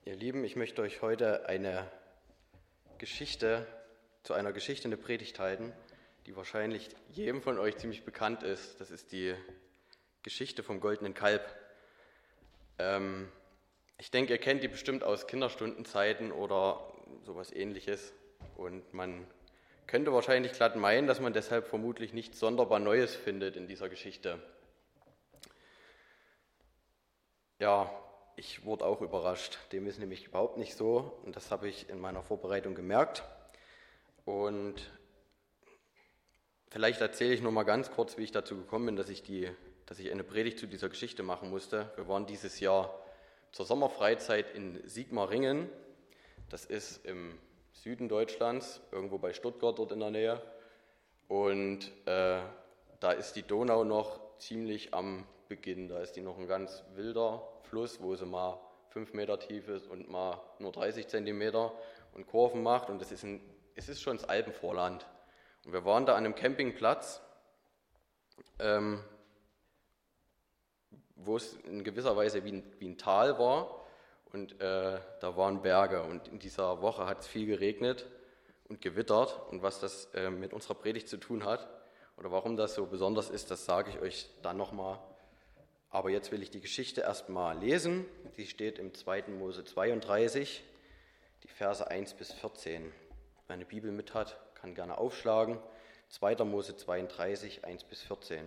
Ihr Lieben, ich möchte euch heute zu einer Geschichte eine Predigt halten, die wahrscheinlich jedem von euch ziemlich bekannt ist. Das ist die Geschichte vom goldenen Kalb. Ich denke, ihr kennt die bestimmt aus Kinderstundenzeiten oder sowas Ähnliches. Und man könnte wahrscheinlich glatt meinen, dass man deshalb vermutlich nichts sonderbar Neues findet in dieser Geschichte. Ja, ich wurde auch überrascht. Dem ist nämlich überhaupt nicht so und das habe ich in meiner Vorbereitung gemerkt. Und vielleicht erzähle ich nur mal ganz kurz, wie ich dazu gekommen bin, dass ich eine Predigt zu dieser Geschichte machen musste. Wir waren dieses Jahr zur Sommerfreizeit in Sigmaringen. Das ist im Süden Deutschlands, irgendwo bei Stuttgart dort in der Nähe. Und da ist die Donau noch ziemlich am Beginn. Da ist die noch ein ganz wilder Fluss, wo sie mal 5 Meter tief ist und mal nur 30 Zentimeter und Kurven macht. Und es ist schon das Alpenvorland. Und wir waren da an einem Campingplatz, wo es in gewisser Weise wie ein Tal war. Und da waren Berge. Und in dieser Woche hat es viel geregnet und gewittert. Und was das mit unserer Predigt zu tun hat oder warum das so besonders ist, das sage ich euch dann nochmal. Aber jetzt will ich die Geschichte erstmal lesen. Die steht im 2. Mose 32, die Verse 1 bis 14. Wer eine Bibel mit hat, kann gerne aufschlagen. 2. Mose 32, 1 bis 14.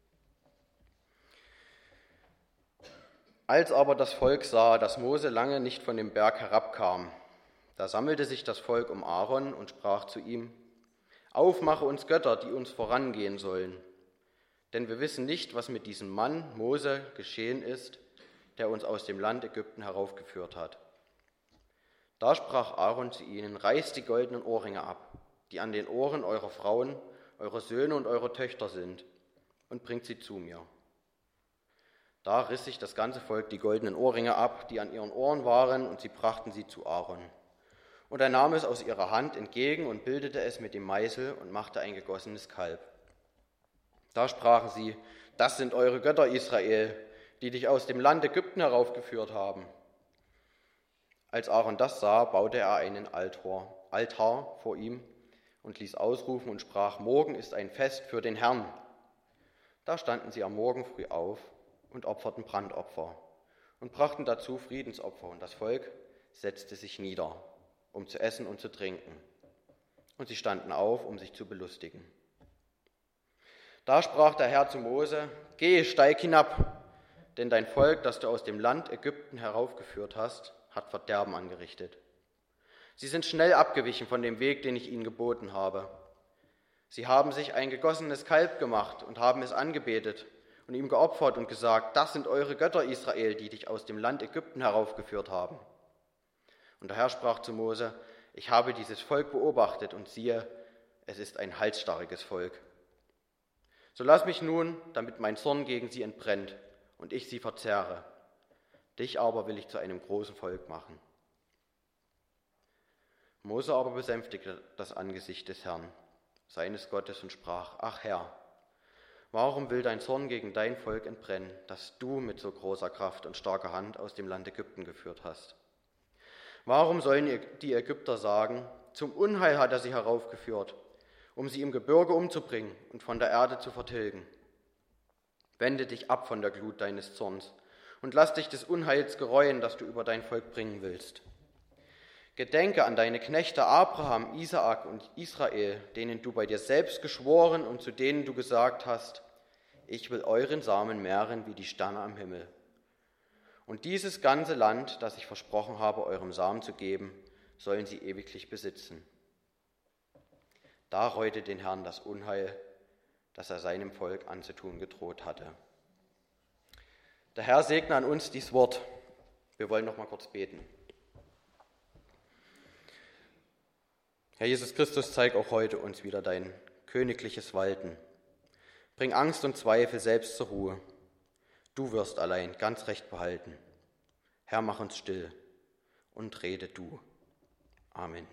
Als aber das Volk sah, dass Mose lange nicht von dem Berg herabkam, da sammelte sich das Volk um Aaron und sprach zu ihm: Auf, mache uns Götter, die uns vorangehen sollen. Denn wir wissen nicht, was mit diesem Mann Mose geschehen ist, der uns aus dem Land Ägypten heraufgeführt hat. Da sprach Aaron zu ihnen: Reißt die goldenen Ohrringe ab, die an den Ohren eurer Frauen, eurer Söhne und eurer Töchter sind, und bringt sie zu mir. Da riss sich das ganze Volk die goldenen Ohrringe ab, die an ihren Ohren waren, und sie brachten sie zu Aaron. Und er nahm es aus ihrer Hand entgegen und bildete es mit dem Meißel und machte ein gegossenes Kalb. Da sprachen sie: Das sind eure Götter, Israel, die dich aus dem Land Ägypten heraufgeführt haben. Als Aaron das sah, baute er einen Altar vor ihm und ließ ausrufen und sprach: Morgen ist ein Fest für den Herrn. Da standen sie am Morgen früh auf und opferten Brandopfer und brachten dazu Friedensopfer, und das Volk setzte sich nieder, um zu essen und zu trinken. Und sie standen auf, um sich zu belustigen. Da sprach der Herr zu Mose: Geh, steig hinab, denn dein Volk, das du aus dem Land Ägypten heraufgeführt hast, hat Verderben angerichtet. Sie sind schnell abgewichen von dem Weg, den ich ihnen geboten habe. Sie haben sich ein gegossenes Kalb gemacht und haben es angebetet und ihm geopfert und gesagt: Das sind eure Götter, Israel, die dich aus dem Land Ägypten heraufgeführt haben. Und der Herr sprach zu Mose: Ich habe dieses Volk beobachtet, und siehe, es ist ein halsstarriges Volk. So lass mich nun, damit mein Zorn gegen sie entbrennt und ich sie verzehre. Dich aber will ich zu einem großen Volk machen. Mose aber besänftigte das Angesicht des Herrn, seines Gottes, und sprach: Ach Herr, warum will dein Zorn gegen dein Volk entbrennen, das du mit so großer Kraft und starker Hand aus dem Land Ägypten geführt hast? Warum sollen die Ägypter sagen: Zum Unheil hat er sie heraufgeführt, um sie im Gebirge umzubringen und von der Erde zu vertilgen? Wende dich ab von der Glut deines Zorns und lass dich des Unheils gereuen, das du über dein Volk bringen willst. Gedenke an deine Knechte Abraham, Isaak und Israel, denen du bei dir selbst geschworen und zu denen du gesagt hast: Ich will euren Samen mehren wie die Sterne am Himmel. Und dieses ganze Land, das ich versprochen habe, eurem Samen zu geben, sollen sie ewiglich besitzen. Da reute den Herrn das Unheil, das er seinem Volk anzutun gedroht hatte. Der Herr segne an uns dies Wort. Wir wollen noch mal kurz beten. Herr Jesus Christus, zeig auch heute uns wieder dein königliches Walten. Bring Angst und Zweifel selbst zur Ruhe. Du wirst allein ganz recht behalten. Herr, mach uns still und rede du. Amen.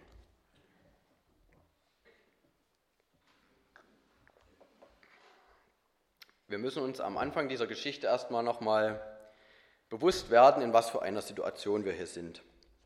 Wir müssen uns am Anfang dieser Geschichte erstmal nochmal bewusst werden, in was für einer Situation wir hier sind.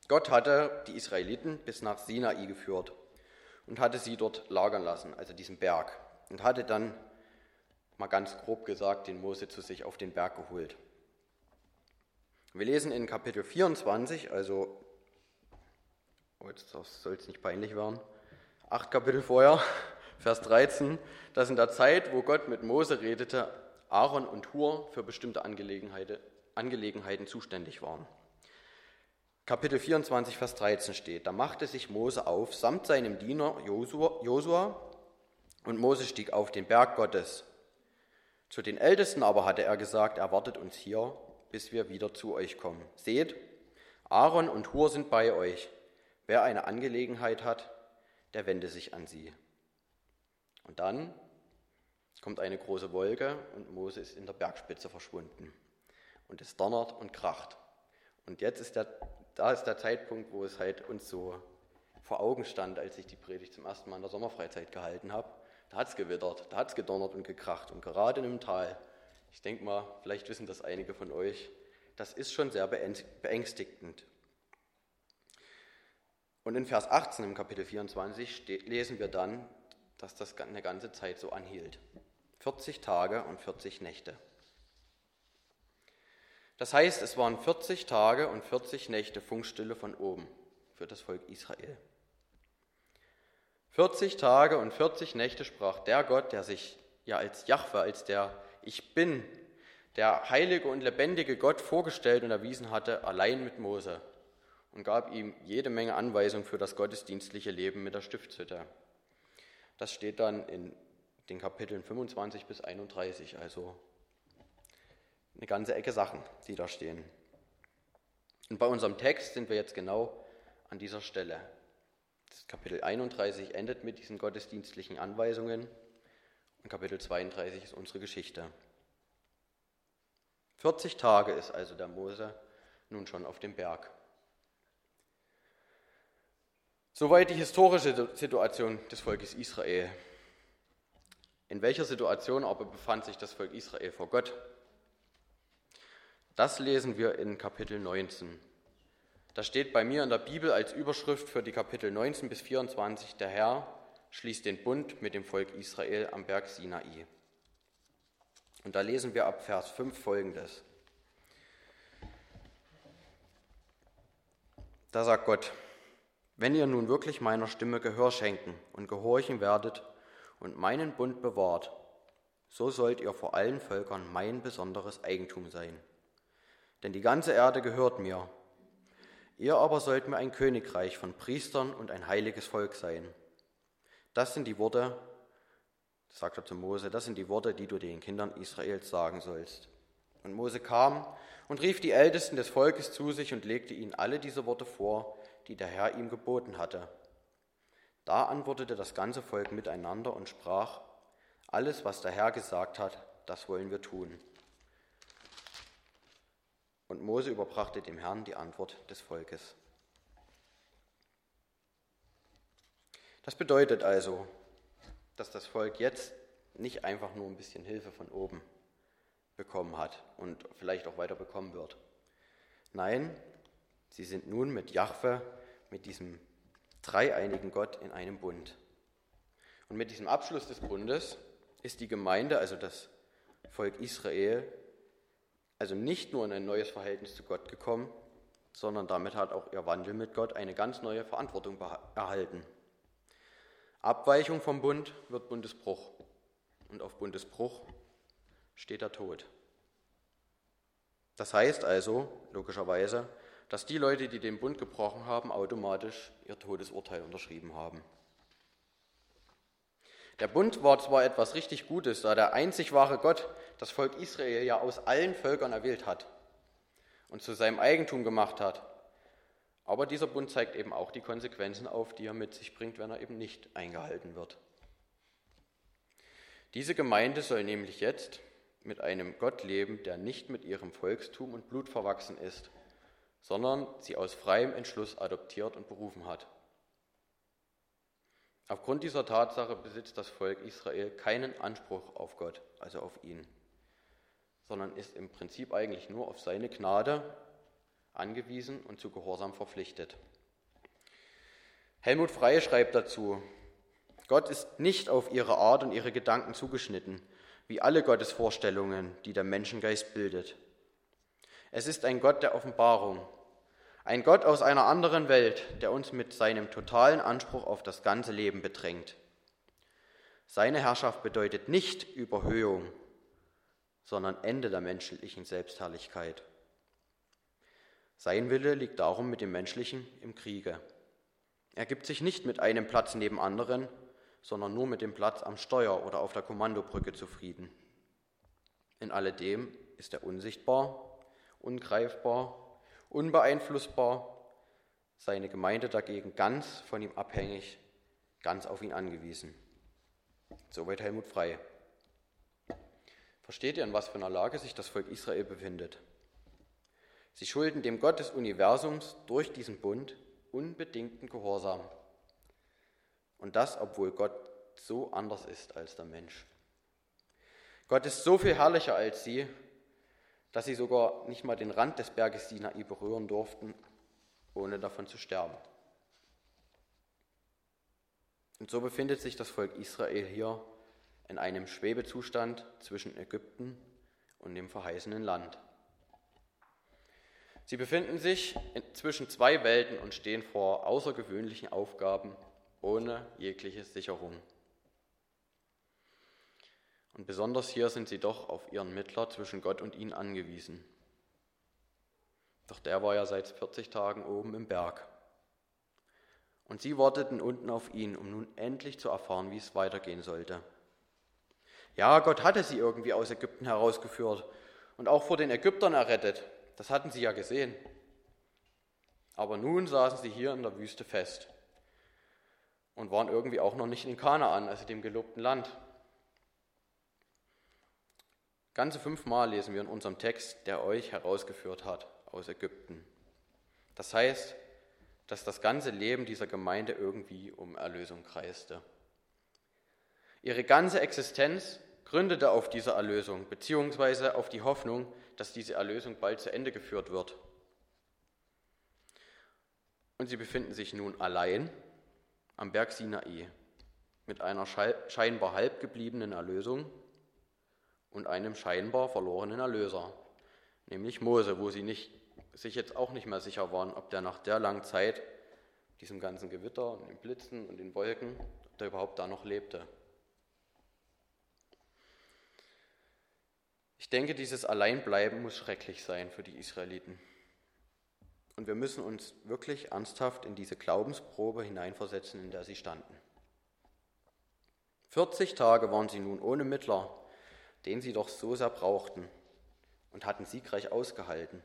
Gott hatte die Israeliten bis nach Sinai geführt und hatte sie dort lagern lassen, also diesen Berg, und hatte dann, mal ganz grob gesagt, den Mose zu sich auf den Berg geholt. Wir lesen in Kapitel 24, also, jetzt soll es nicht peinlich werden, 8 Kapitel vorher, Vers 13, dass in der Zeit, wo Gott mit Mose redete, Aaron und Hur für bestimmte Angelegenheiten zuständig waren. Kapitel 24, Vers 13 steht: Da machte sich Mose auf, samt seinem Diener Josua, und Mose stieg auf den Berg Gottes. Zu den Ältesten aber hatte er gesagt: Erwartet uns hier, bis wir wieder zu euch kommen. Seht, Aaron und Hur sind bei euch. Wer eine Angelegenheit hat, der wende sich an sie. Und dann kommt eine große Wolke und Mose ist in der Bergspitze verschwunden. Und es donnert und kracht. Und jetzt ist der Zeitpunkt, wo es halt uns so vor Augen stand, als ich die Predigt zum ersten Mal in der Sommerfreizeit gehalten habe. Da hat es gewittert, da hat es gedonnert und gekracht. Und gerade in einem Tal, ich denke mal, vielleicht wissen das einige von euch, das ist schon sehr beängstigend. Und in Vers 18 im Kapitel 24 lesen wir dann, dass das eine ganze Zeit so anhielt. 40 Tage und 40 Nächte. Das heißt, es waren 40 Tage und 40 Nächte Funkstille von oben für das Volk Israel. 40 Tage und 40 Nächte sprach der Gott, der sich ja als Jahwe, als der Ich Bin, der heilige und lebendige Gott vorgestellt und erwiesen hatte, allein mit Mose und gab ihm jede Menge Anweisungen für das gottesdienstliche Leben mit der Stiftshütte. Das steht dann in den Kapiteln 25 bis 31, also eine ganze Ecke Sachen, die da stehen. Und bei unserem Text sind wir jetzt genau an dieser Stelle. Das Kapitel 31 endet mit diesen gottesdienstlichen Anweisungen und Kapitel 32 ist unsere Geschichte. 40 Tage ist also der Mose nun schon auf dem Berg. Soweit die historische Situation des Volkes Israel. In welcher Situation aber befand sich das Volk Israel vor Gott? Das lesen wir in Kapitel 19. Da steht bei mir in der Bibel als Überschrift für die Kapitel 19 bis 24: Der Herr schließt den Bund mit dem Volk Israel am Berg Sinai. Und da lesen wir ab Vers 5 Folgendes. Da sagt Gott: Wenn ihr nun wirklich meiner Stimme Gehör schenken und gehorchen werdet und meinen Bund bewahrt, so sollt ihr vor allen Völkern mein besonderes Eigentum sein. Denn die ganze Erde gehört mir. Ihr aber sollt mir ein Königreich von Priestern und ein heiliges Volk sein. Das sind die Worte, sagt er zu Mose, das sind die Worte, die du den Kindern Israels sagen sollst. Und Mose kam und rief die Ältesten des Volkes zu sich und legte ihnen alle diese Worte vor, die der Herr ihm geboten hatte. Da antwortete das ganze Volk miteinander und sprach: Alles, was der Herr gesagt hat, das wollen wir tun. Und Mose überbrachte dem Herrn die Antwort des Volkes. Das bedeutet also, dass das Volk jetzt nicht einfach nur ein bisschen Hilfe von oben bekommen hat und vielleicht auch weiter bekommen wird. Nein, sie sind nun mit Jahwe, mit diesem dreieinigen Gott in einem Bund. Und mit diesem Abschluss des Bundes ist die Gemeinde, also das Volk Israel, also nicht nur in ein neues Verhältnis zu Gott gekommen, sondern damit hat auch ihr Wandel mit Gott eine ganz neue Verantwortung erhalten. Abweichung vom Bund wird Bundesbruch und auf Bundesbruch steht der Tod. Das heißt also, logischerweise, dass die Leute, die den Bund gebrochen haben, automatisch ihr Todesurteil unterschrieben haben. Der Bund war zwar etwas richtig Gutes, da der einzig wahre Gott das Volk Israel ja aus allen Völkern erwählt hat und zu seinem Eigentum gemacht hat, aber dieser Bund zeigt eben auch die Konsequenzen auf, die er mit sich bringt, wenn er eben nicht eingehalten wird. Diese Gemeinde soll nämlich jetzt mit einem Gott leben, der nicht mit ihrem Volkstum und Blut verwachsen ist, sondern sie aus freiem Entschluss adoptiert und berufen hat. Aufgrund dieser Tatsache besitzt das Volk Israel keinen Anspruch auf Gott, also auf ihn, sondern ist im Prinzip eigentlich nur auf seine Gnade angewiesen und zu Gehorsam verpflichtet. Helmut Frey schreibt dazu: Gott ist nicht auf ihre Art und ihre Gedanken zugeschnitten, wie alle Gottesvorstellungen, die der Menschengeist bildet. Es ist ein Gott der Offenbarung, ein Gott aus einer anderen Welt, der uns mit seinem totalen Anspruch auf das ganze Leben bedrängt. Seine Herrschaft bedeutet nicht Überhöhung, sondern Ende der menschlichen Selbstherrlichkeit. Sein Wille liegt darum mit dem Menschlichen im Kriege. Er gibt sich nicht mit einem Platz neben anderen, sondern nur mit dem Platz am Steuer oder auf der Kommandobrücke zufrieden. In alledem ist er unsichtbar, ungreifbar, unbeeinflussbar, seine Gemeinde dagegen ganz von ihm abhängig, ganz auf ihn angewiesen. Soweit Helmut Frey. Versteht ihr, in was für einer Lage sich das Volk Israel befindet? Sie schulden dem Gott des Universums durch diesen Bund unbedingten Gehorsam. Und das, obwohl Gott so anders ist als der Mensch. Gott ist so viel herrlicher als sie, dass sie sogar nicht mal den Rand des Berges Sinai berühren durften, ohne davon zu sterben. Und so befindet sich das Volk Israel hier in einem Schwebezustand zwischen Ägypten und dem verheißenen Land. Sie befinden sich zwischen zwei Welten und stehen vor außergewöhnlichen Aufgaben ohne jegliche Sicherung. Und besonders hier sind sie doch auf ihren Mittler zwischen Gott und ihnen angewiesen. Doch der war ja seit 40 Tagen oben im Berg. Und sie warteten unten auf ihn, um nun endlich zu erfahren, wie es weitergehen sollte. Ja, Gott hatte sie irgendwie aus Ägypten herausgeführt und auch vor den Ägyptern errettet. Das hatten sie ja gesehen. Aber nun saßen sie hier in der Wüste fest und waren irgendwie auch noch nicht in Kanaan, also dem gelobten Land. Ganze 5 Mal lesen wir in unserem Text, der euch herausgeführt hat aus Ägypten. Das heißt, dass das ganze Leben dieser Gemeinde irgendwie um Erlösung kreiste. Ihre ganze Existenz gründete auf dieser Erlösung, beziehungsweise auf die Hoffnung, dass diese Erlösung bald zu Ende geführt wird. Und sie befinden sich nun allein am Berg Sinai mit einer scheinbar halb gebliebenen Erlösung und einem scheinbar verlorenen Erlöser, nämlich Mose, wo sie sich jetzt auch nicht mehr sicher waren, ob der nach der langen Zeit, diesem ganzen Gewitter und den Blitzen und den Wolken, ob der überhaupt da noch lebte. Ich denke, dieses Alleinbleiben muss schrecklich sein für die Israeliten. Und wir müssen uns wirklich ernsthaft in diese Glaubensprobe hineinversetzen, in der sie standen. 40 Tage waren sie nun ohne Mittler, den sie doch so sehr brauchten, und hatten siegreich ausgehalten.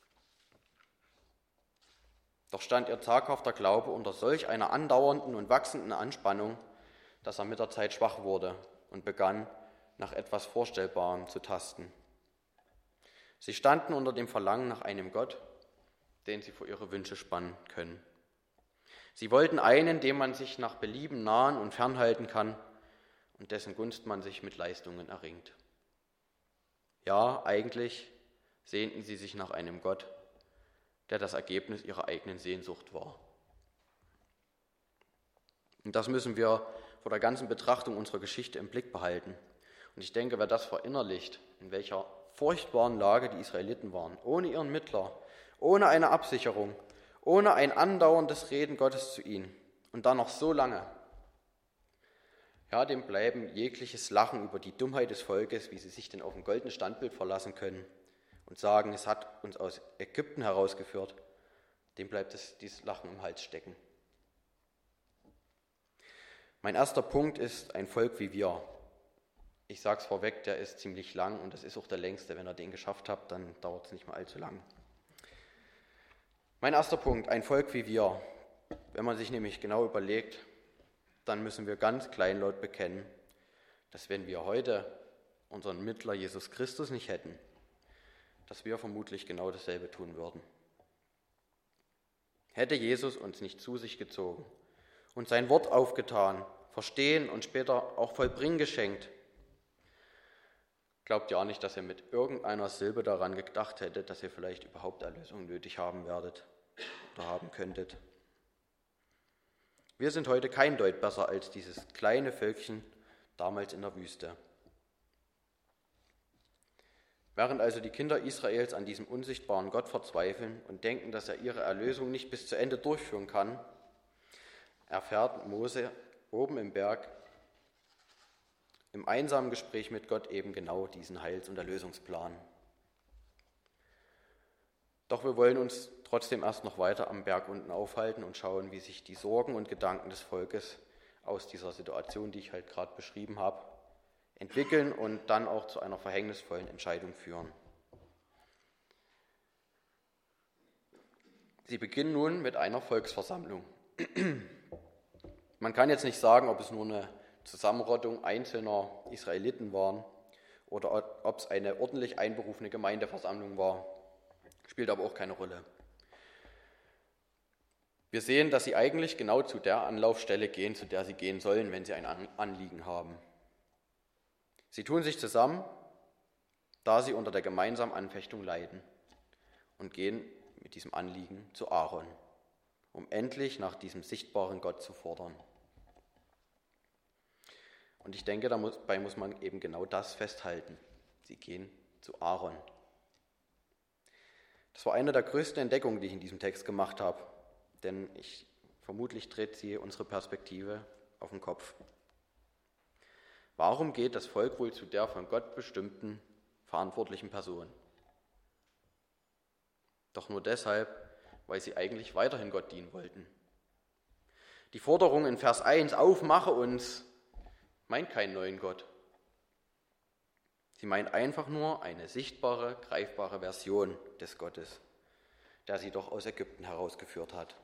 Doch stand ihr zaghafter Glaube unter solch einer andauernden und wachsenden Anspannung, dass er mit der Zeit schwach wurde und begann, nach etwas Vorstellbarem zu tasten. Sie standen unter dem Verlangen nach einem Gott, den sie vor ihre Wünsche spannen können. Sie wollten einen, dem man sich nach Belieben nahen und fernhalten kann und dessen Gunst man sich mit Leistungen erringt. Ja, eigentlich sehnten sie sich nach einem Gott, der das Ergebnis ihrer eigenen Sehnsucht war. Und das müssen wir vor der ganzen Betrachtung unserer Geschichte im Blick behalten. Und ich denke, wer das verinnerlicht, in welcher furchtbaren Lage die Israeliten waren, ohne ihren Mittler, ohne eine Absicherung, ohne ein andauerndes Reden Gottes zu ihnen und dann noch so lange, ja, dem bleiben jegliches Lachen über die Dummheit des Volkes, wie sie sich denn auf ein goldenes Standbild verlassen können und sagen, es hat uns aus Ägypten herausgeführt, dem bleibt dieses Lachen im Hals stecken. Mein erster Punkt ist ein Volk wie wir. Ich sage es vorweg, der ist ziemlich lang und das ist auch der längste. Wenn ihr den geschafft habt, dann dauert es nicht mehr allzu lang. Mein erster Punkt, ein Volk wie wir. Wenn man sich nämlich genau überlegt, dann müssen wir ganz kleinlaut bekennen, dass wenn wir heute unseren Mittler Jesus Christus nicht hätten, dass wir vermutlich genau dasselbe tun würden. Hätte Jesus uns nicht zu sich gezogen und sein Wort aufgetan, verstehen und später auch vollbringen geschenkt, Glaubt ja auch nicht, dass ihr mit irgendeiner Silbe daran gedacht hättet, dass ihr vielleicht überhaupt Erlösung nötig haben werdet oder haben könntet. Wir sind heute kein Deut besser als dieses kleine Völkchen damals in der Wüste. Während also die Kinder Israels an diesem unsichtbaren Gott verzweifeln und denken, dass er ihre Erlösung nicht bis zu Ende durchführen kann, erfährt Mose oben im Berg im einsamen Gespräch mit Gott eben genau diesen Heils- und Erlösungsplan. Doch wir wollen uns trotzdem erst noch weiter am Berg unten aufhalten und schauen, wie sich die Sorgen und Gedanken des Volkes aus dieser Situation, die ich halt gerade beschrieben habe, entwickeln und dann auch zu einer verhängnisvollen Entscheidung führen. Sie beginnen nun mit einer Volksversammlung. Man kann jetzt nicht sagen, ob es nur eine Zusammenrottung einzelner Israeliten waren oder ob es eine ordentlich einberufene Gemeindeversammlung war. Spielt aber auch keine Rolle. Wir sehen, dass sie eigentlich genau zu der Anlaufstelle gehen, zu der sie gehen sollen, wenn sie ein Anliegen haben. Sie tun sich zusammen, da sie unter der gemeinsamen Anfechtung leiden, und gehen mit diesem Anliegen zu Aaron, um endlich nach diesem sichtbaren Gott zu fordern. Und ich denke, dabei muss man eben genau das festhalten. Sie gehen zu Aaron. Das war eine der größten Entdeckungen, die ich in diesem Text gemacht habe, denn vermutlich dreht sie unsere Perspektive auf den Kopf. Warum geht das Volk wohl zu der von Gott bestimmten verantwortlichen Person? Doch nur deshalb, weil sie eigentlich weiterhin Gott dienen wollten. Die Forderung in Vers 1, aufmache uns, meint keinen neuen Gott. Sie meint einfach nur eine sichtbare, greifbare Version des Gottes, der sie doch aus Ägypten herausgeführt hat.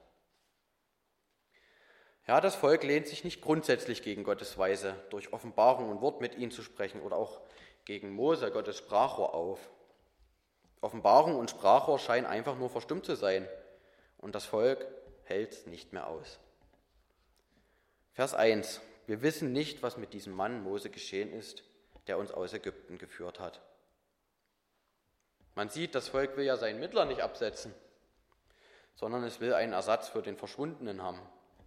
Ja, das Volk lehnt sich nicht grundsätzlich gegen Gottes Weise, durch Offenbarung und Wort mit ihm zu sprechen oder auch gegen Mose, Gottes Sprachrohr, auf. Offenbarung und Sprachrohr scheinen einfach nur verstummt zu sein und das Volk hält es nicht mehr aus. Vers 1. Wir wissen nicht, was mit diesem Mann Mose geschehen ist, der uns aus Ägypten geführt hat. Man sieht, das Volk will ja seinen Mittler nicht absetzen, sondern es will einen Ersatz für den Verschwundenen haben.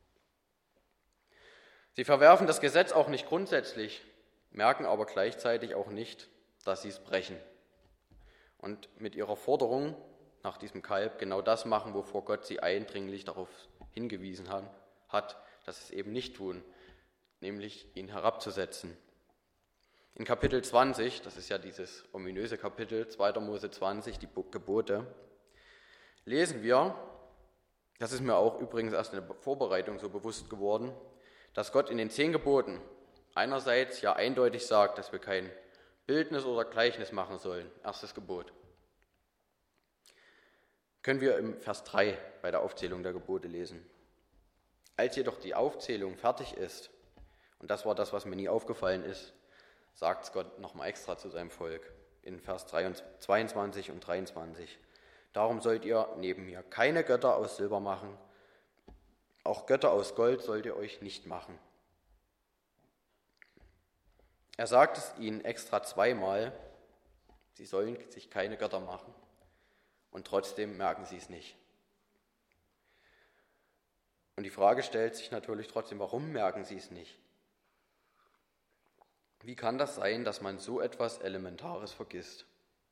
Sie verwerfen das Gesetz auch nicht grundsätzlich, merken aber gleichzeitig auch nicht, dass sie es brechen. Und mit ihrer Forderung nach diesem Kalb genau das machen, wovor Gott sie eindringlich darauf hingewiesen hat, dass sie es eben nicht tun, nämlich ihn herabzusetzen. In Kapitel 20, das ist ja dieses ominöse Kapitel, 2. Mose 20, die Gebote, lesen wir, das ist mir auch übrigens erst in der Vorbereitung so bewusst geworden, dass Gott in den 10 Geboten einerseits ja eindeutig sagt, dass wir kein Bildnis oder Gleichnis machen sollen, erstes Gebot. Können wir im Vers 3 bei der Aufzählung der Gebote lesen. Als jedoch die Aufzählung fertig ist, und das war das, was mir nie aufgefallen ist, sagt es Gott nochmal extra zu seinem Volk in Vers 22 und 23. Darum sollt ihr neben mir keine Götter aus Silber machen, auch Götter aus Gold sollt ihr euch nicht machen. Er sagt es ihnen extra 2-mal, sie sollen sich keine Götter machen und trotzdem merken sie es nicht. Und die Frage stellt sich natürlich trotzdem, warum merken sie es nicht? Wie kann das sein, dass man so etwas Elementares vergisst?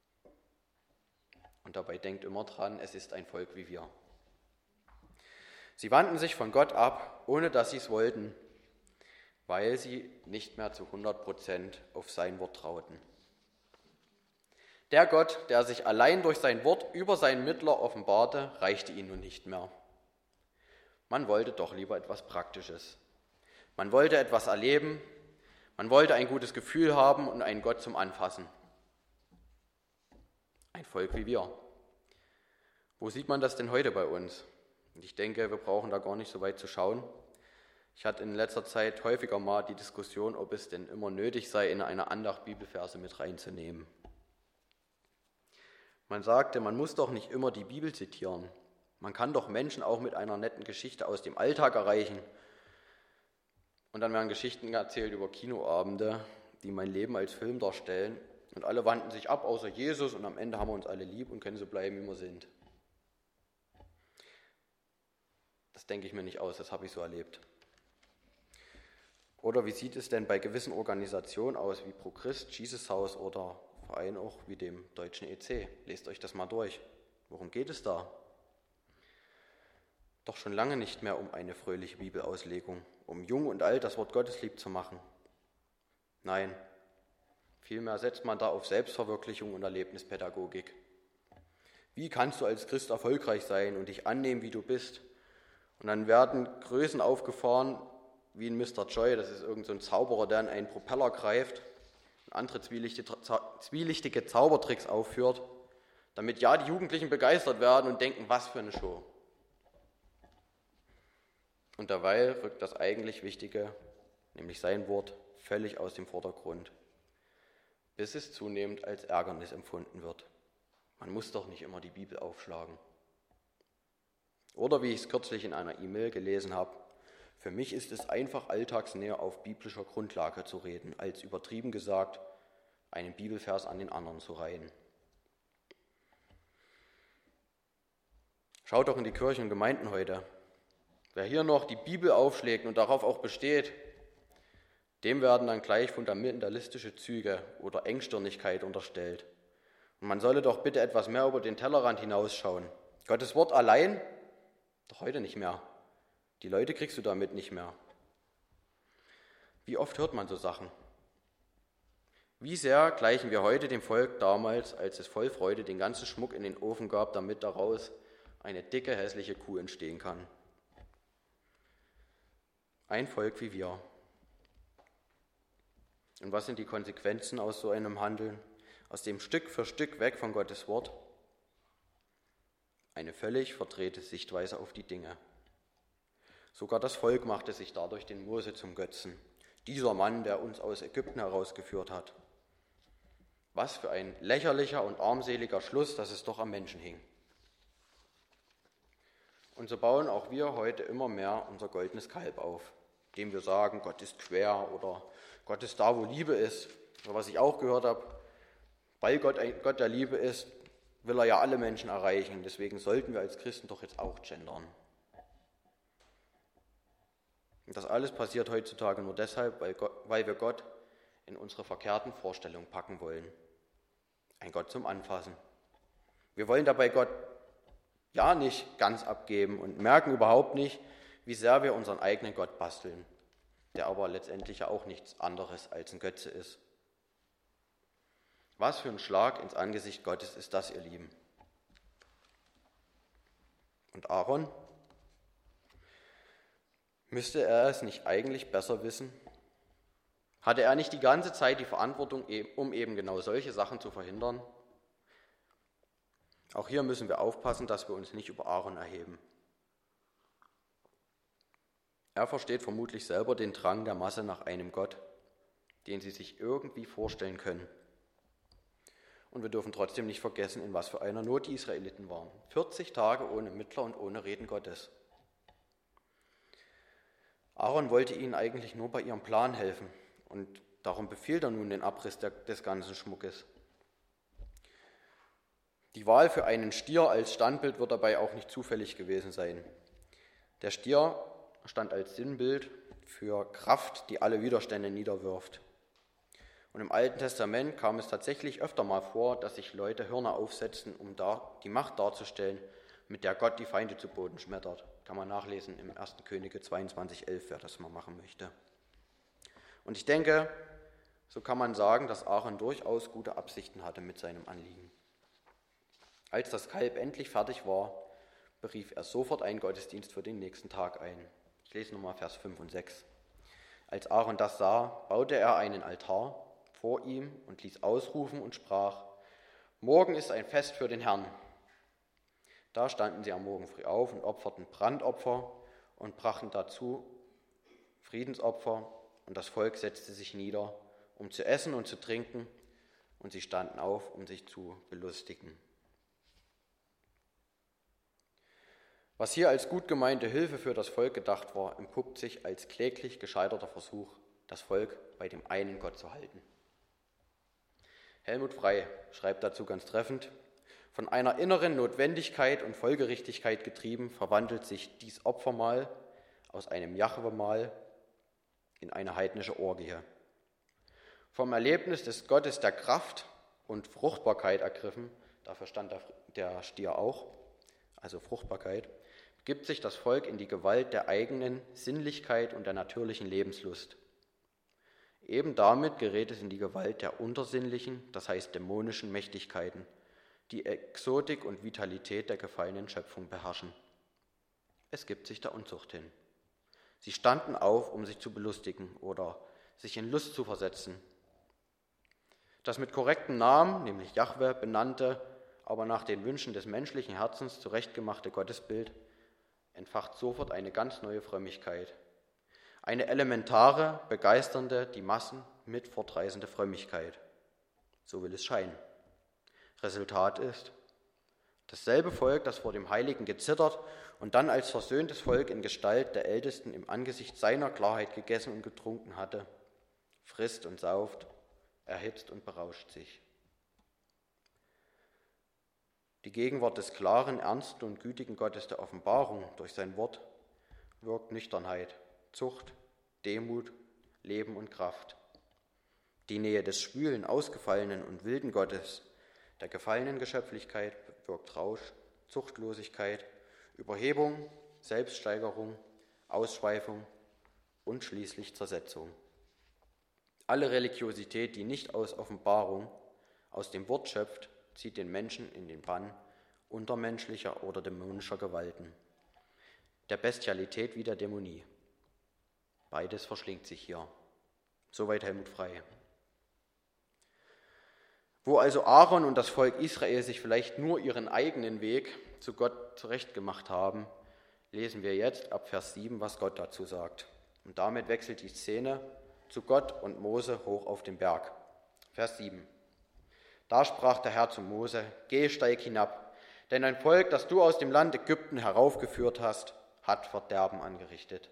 Und dabei denkt immer dran, es ist ein Volk wie wir. Sie wandten sich von Gott ab, ohne dass sie es wollten, weil sie nicht mehr zu 100% auf sein Wort trauten. Der Gott, der sich allein durch sein Wort über seinen Mittler offenbarte, reichte ihnen nun nicht mehr. Man wollte doch lieber etwas Praktisches. Man wollte etwas erleben, man wollte ein gutes Gefühl haben und einen Gott zum Anfassen. Ein Volk wie wir. Wo sieht man das denn heute bei uns? Und ich denke, wir brauchen da gar nicht so weit zu schauen. Ich hatte in letzter Zeit häufiger mal die Diskussion, ob es denn immer nötig sei, in eine Andacht Bibelverse mit reinzunehmen. Man sagte, man muss doch nicht immer die Bibel zitieren. Man kann doch Menschen auch mit einer netten Geschichte aus dem Alltag erreichen. Und dann werden Geschichten erzählt über Kinoabende, die mein Leben als Film darstellen. Und alle wandten sich ab, außer Jesus, und am Ende haben wir uns alle lieb und können so bleiben, wie wir sind. Das denke ich mir nicht aus, das habe ich so erlebt. Oder wie sieht es denn bei gewissen Organisationen aus, wie ProChrist, Jesus Haus oder Verein auch wie dem deutschen EC? Lest euch das mal durch. Worum geht es da? Doch schon lange nicht mehr um eine fröhliche Bibelauslegung, um jung und alt das Wort Gottes lieb zu machen. Nein, vielmehr setzt man da auf Selbstverwirklichung und Erlebnispädagogik. Wie kannst du als Christ erfolgreich sein und dich annehmen, wie du bist? Und dann werden Größen aufgefahren, wie ein Mr. Joy, das ist irgend so ein Zauberer, der in einen Propeller greift und andere zwielichtige Zaubertricks aufführt, damit ja die Jugendlichen begeistert werden und denken, was für eine Show. Und dabei rückt das eigentlich Wichtige, nämlich sein Wort, völlig aus dem Vordergrund, bis es zunehmend als Ärgernis empfunden wird. Man muss doch nicht immer die Bibel aufschlagen. Oder wie ich es kürzlich in einer E-Mail gelesen habe, für mich ist es einfach alltagsnäher auf biblischer Grundlage zu reden, als übertrieben gesagt, einen Bibelvers an den anderen zu reihen. Schaut doch in die Kirchen und Gemeinden heute. Wer hier noch die Bibel aufschlägt und darauf auch besteht, dem werden dann gleich fundamentalistische Züge oder Engstirnigkeit unterstellt. Und man solle doch bitte etwas mehr über den Tellerrand hinausschauen. Gottes Wort allein? Doch heute nicht mehr. Die Leute kriegst du damit nicht mehr. Wie oft hört man so Sachen? Wie sehr gleichen wir heute dem Volk damals, als es voll Freude den ganzen Schmuck in den Ofen gab, damit daraus eine dicke, hässliche Kuh entstehen kann. Ein Volk wie wir. Und was sind die Konsequenzen aus so einem Handeln? Aus dem Stück für Stück weg von Gottes Wort? Eine völlig verdrehte Sichtweise auf die Dinge. Sogar das Volk machte sich dadurch den Mose zum Götzen. Dieser Mann, der uns aus Ägypten herausgeführt hat. Was für ein lächerlicher und armseliger Schluss, dass es doch am Menschen hing. Und so bauen auch wir heute immer mehr unser goldenes Kalb auf, indem wir sagen, Gott ist quer oder Gott ist da, wo Liebe ist. Oder was ich auch gehört habe, weil Gott ein Gott der Liebe ist, will er ja alle Menschen erreichen. Deswegen sollten wir als Christen doch jetzt auch gendern. Und das alles passiert heutzutage nur deshalb, weil wir Gott in unsere verkehrten Vorstellungen packen wollen. Ein Gott zum Anfassen. Wir wollen dabei Gott ja nicht ganz abgeben und merken überhaupt nicht, wie sehr wir unseren eigenen Gott basteln, der aber letztendlich ja auch nichts anderes als ein Götze ist. Was für ein Schlag ins Angesicht Gottes ist das, ihr Lieben? Und Aaron? Müsste er es nicht eigentlich besser wissen? Hatte er nicht die ganze Zeit die Verantwortung, um eben genau solche Sachen zu verhindern? Auch hier müssen wir aufpassen, dass wir uns nicht über Aaron erheben. Er versteht vermutlich selber den Drang der Masse nach einem Gott, den sie sich irgendwie vorstellen können. Und wir dürfen trotzdem nicht vergessen, in was für einer Not die Israeliten waren. 40 Tage ohne Mittler und ohne Reden Gottes. Aaron wollte ihnen eigentlich nur bei ihrem Plan helfen und darum befiehlt er nun den Abriss des ganzen Schmuckes. Die Wahl für einen Stier als Standbild wird dabei auch nicht zufällig gewesen sein. Der Stier stand als Sinnbild für Kraft, die alle Widerstände niederwirft. Und im Alten Testament kam es tatsächlich öfter mal vor, dass sich Leute Hörner aufsetzten, um die Macht darzustellen, mit der Gott die Feinde zu Boden schmettert. Kann man nachlesen im 1. Könige 22,11, wer das mal machen möchte. Und ich denke, so kann man sagen, dass Aaron durchaus gute Absichten hatte mit seinem Anliegen. Als das Kalb endlich fertig war, berief er sofort einen Gottesdienst für den nächsten Tag ein. Ich lese nochmal Vers 5 und 6. Als Aaron das sah, baute er einen Altar vor ihm und ließ ausrufen und sprach: Morgen ist ein Fest für den Herrn. Da standen sie am Morgen früh auf und opferten Brandopfer und brachten dazu Friedensopfer, und das Volk setzte sich nieder, um zu essen und zu trinken, und sie standen auf, um sich zu belustigen. Was hier als gut gemeinte Hilfe für das Volk gedacht war, entpuppt sich als kläglich gescheiterter Versuch, das Volk bei dem einen Gott zu halten. Helmut Frey schreibt dazu ganz treffend: Von einer inneren Notwendigkeit und Folgerichtigkeit getrieben, verwandelt sich dies Opfermahl aus einem Jahwe-Mahl in eine heidnische Orgie. Vom Erlebnis des Gottes der Kraft und Fruchtbarkeit ergriffen, dafür stand der Stier auch, also Fruchtbarkeit, gibt sich das Volk in die Gewalt der eigenen Sinnlichkeit und der natürlichen Lebenslust. Eben damit gerät es in die Gewalt der untersinnlichen, das heißt dämonischen Mächtigkeiten, die Exotik und Vitalität der gefallenen Schöpfung beherrschen. Es gibt sich der Unzucht hin. Sie standen auf, um sich zu belustigen oder sich in Lust zu versetzen. Das mit korrekten Namen, nämlich Jahwe, benannte, aber nach den Wünschen des menschlichen Herzens zurechtgemachte Gottesbild entfacht sofort eine ganz neue Frömmigkeit. Eine elementare, begeisternde, die Massen mit fortreißende Frömmigkeit. So will es scheinen. Resultat ist, dasselbe Volk, das vor dem Heiligen gezittert und dann als versöhntes Volk in Gestalt der Ältesten im Angesicht seiner Klarheit gegessen und getrunken hatte, frisst und sauft, erhitzt und berauscht sich. Die Gegenwart des klaren, ernsten und gütigen Gottes der Offenbarung durch sein Wort wirkt Nüchternheit, Zucht, Demut, Leben und Kraft. Die Nähe des schwülen, ausgefallenen und wilden Gottes, der gefallenen Geschöpflichkeit, wirkt Rausch, Zuchtlosigkeit, Überhebung, Selbststeigerung, Ausschweifung und schließlich Zersetzung. Alle Religiosität, die nicht aus Offenbarung, aus dem Wort schöpft, zieht den Menschen in den Bann untermenschlicher oder dämonischer Gewalten, der Bestialität wie der Dämonie. Beides verschlingt sich hier. Soweit Helmut Frey. Wo also Aaron und das Volk Israel sich vielleicht nur ihren eigenen Weg zu Gott zurechtgemacht haben, lesen wir jetzt ab Vers 7, was Gott dazu sagt. Und damit wechselt die Szene zu Gott und Mose hoch auf den Berg. Vers 7. Da sprach der Herr zu Mose: Geh, steig hinab, denn ein Volk, das du aus dem Land Ägypten heraufgeführt hast, hat Verderben angerichtet.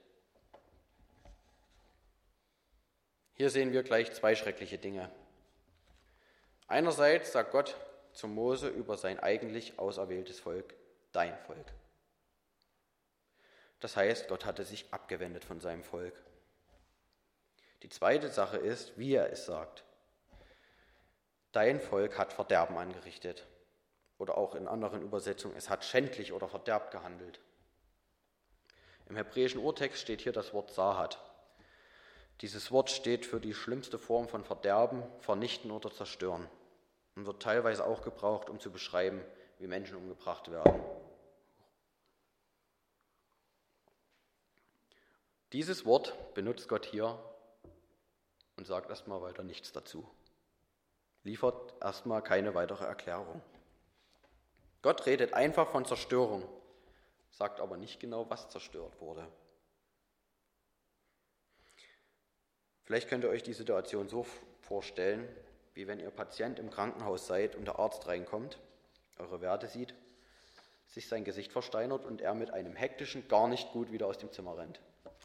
Hier sehen wir gleich zwei schreckliche Dinge. Einerseits sagt Gott zu Mose über sein eigentlich auserwähltes Volk: Dein Volk. Das heißt, Gott hatte sich abgewendet von seinem Volk. Die zweite Sache ist, wie er es sagt. Dein Volk hat Verderben angerichtet. Oder auch in anderen Übersetzungen, es hat schändlich oder verderbt gehandelt. Im hebräischen Urtext steht hier das Wort Sahat. Dieses Wort steht für die schlimmste Form von Verderben, Vernichten oder Zerstören und wird teilweise auch gebraucht, um zu beschreiben, wie Menschen umgebracht werden. Dieses Wort benutzt Gott hier und sagt erstmal weiter nichts dazu. Liefert erstmal keine weitere Erklärung. Gott redet einfach von Zerstörung, sagt aber nicht genau, was zerstört wurde. Vielleicht könnt ihr euch die Situation so vorstellen, wie wenn ihr Patient im Krankenhaus seid und der Arzt reinkommt, eure Werte sieht, sich sein Gesicht versteinert und er mit einem hektischen gar nicht gut wieder aus dem Zimmer rennt.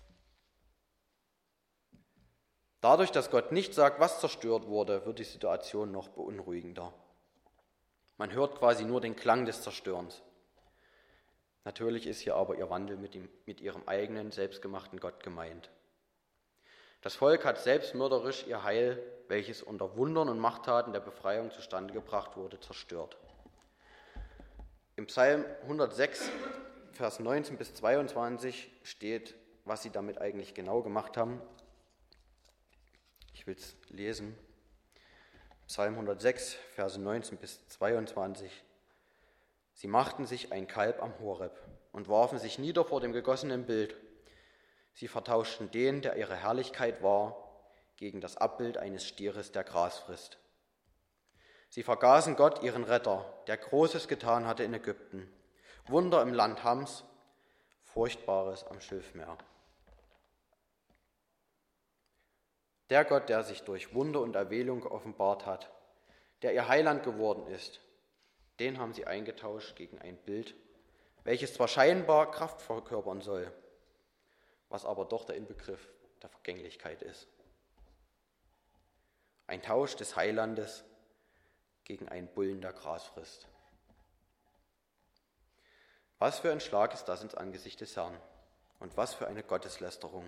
Dadurch, dass Gott nicht sagt, was zerstört wurde, wird die Situation noch beunruhigender. Man hört quasi nur den Klang des Zerstörens. Natürlich ist hier aber ihr Wandel mit ihrem eigenen, selbstgemachten Gott gemeint. Das Volk hat selbstmörderisch ihr Heil, welches unter Wundern und Machttaten der Befreiung zustande gebracht wurde, zerstört. Im Psalm 106, Vers 19 bis 22 steht, was sie damit eigentlich genau gemacht haben. Ich will es lesen. Psalm 106, Verse 19 bis 22. Sie machten sich ein Kalb am Horeb und warfen sich nieder vor dem gegossenen Bild. Sie vertauschten den, der ihre Herrlichkeit war, gegen das Abbild eines Stieres, der Gras frisst. Sie vergaßen Gott, ihren Retter, der Großes getan hatte in Ägypten, Wunder im Land Hams, Furchtbares am Schilfmeer. Der Gott, der sich durch Wunder und Erwählung geoffenbart hat, der ihr Heiland geworden ist, den haben sie eingetauscht gegen ein Bild, welches zwar scheinbar Kraft verkörpern soll, was aber doch der Inbegriff der Vergänglichkeit ist. Ein Tausch des Heilandes gegen einen Bullen, der Gras frisst. Was für ein Schlag ist das ins Angesicht des Herrn und was für eine Gotteslästerung.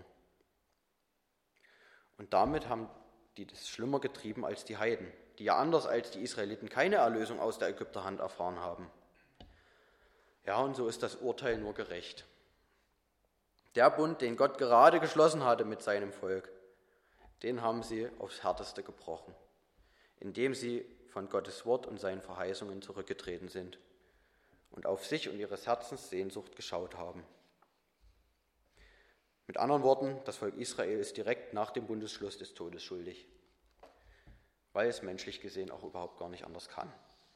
Und damit haben die das schlimmer getrieben als die Heiden, die ja anders als die Israeliten keine Erlösung aus der Ägypterhand erfahren haben. Ja, und so ist das Urteil nur gerecht. Der Bund, den Gott gerade geschlossen hatte mit seinem Volk, den haben sie aufs Härteste gebrochen, indem sie von Gottes Wort und seinen Verheißungen zurückgetreten sind und auf sich und ihres Herzens Sehnsucht geschaut haben. Mit anderen Worten, das Volk Israel ist direkt nach dem Bundesschluss des Todes schuldig, weil es menschlich gesehen auch überhaupt gar nicht anders kann.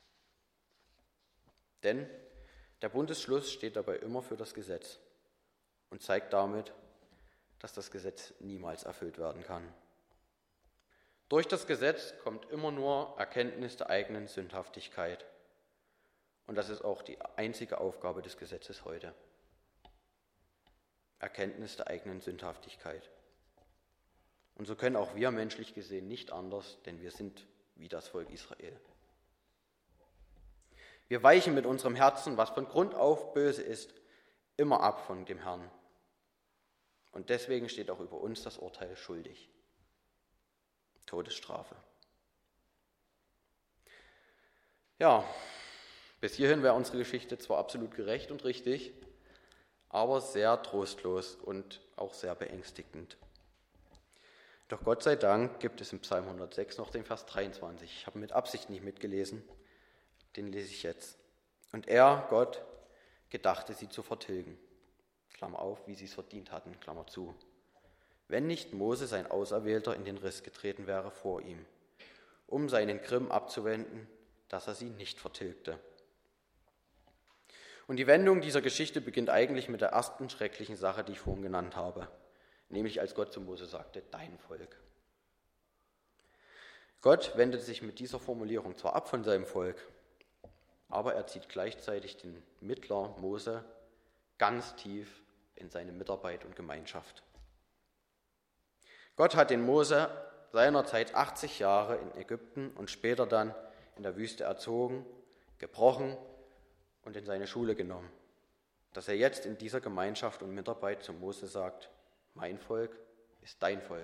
Denn der Bundesschluss steht dabei immer für das Gesetz und zeigt damit, dass das Gesetz niemals erfüllt werden kann. Durch das Gesetz kommt immer nur Erkenntnis der eigenen Sündhaftigkeit. Und das ist auch die einzige Aufgabe des Gesetzes heute. Erkenntnis der eigenen Sündhaftigkeit. Und so können auch wir menschlich gesehen nicht anders, denn wir sind wie das Volk Israel. Wir weichen mit unserem Herzen, was von Grund auf böse ist, immer ab von dem Herrn. Und deswegen steht auch über uns das Urteil schuldig. Todesstrafe. Ja, bis hierhin wäre unsere Geschichte zwar absolut gerecht und richtig, aber sehr trostlos und auch sehr beängstigend. Doch Gott sei Dank gibt es im Psalm 106 noch den Vers 23. Ich habe mit Absicht nicht mitgelesen, den lese ich jetzt. Und er, Gott, gedachte sie zu vertilgen. Klammer auf, wie sie es verdient hatten, Klammer zu. Wenn nicht Mose, sein Auserwählter, in den Riss getreten wäre vor ihm, um seinen Grimm abzuwenden, dass er sie nicht vertilgte. Und die Wendung dieser Geschichte beginnt eigentlich mit der ersten schrecklichen Sache, die ich vorhin genannt habe, nämlich als Gott zu Mose sagte, dein Volk. Gott wendet sich mit dieser Formulierung zwar ab von seinem Volk, aber er zieht gleichzeitig den Mittler Mose ganz tief in seine Mitarbeit und Gemeinschaft. Gott hat den Mose seinerzeit 80 Jahre in Ägypten und später dann in der Wüste erzogen, gebrochen und in seine Schule genommen, dass er jetzt in dieser Gemeinschaft und Mitarbeit zu Mose sagt, mein Volk ist dein Volk.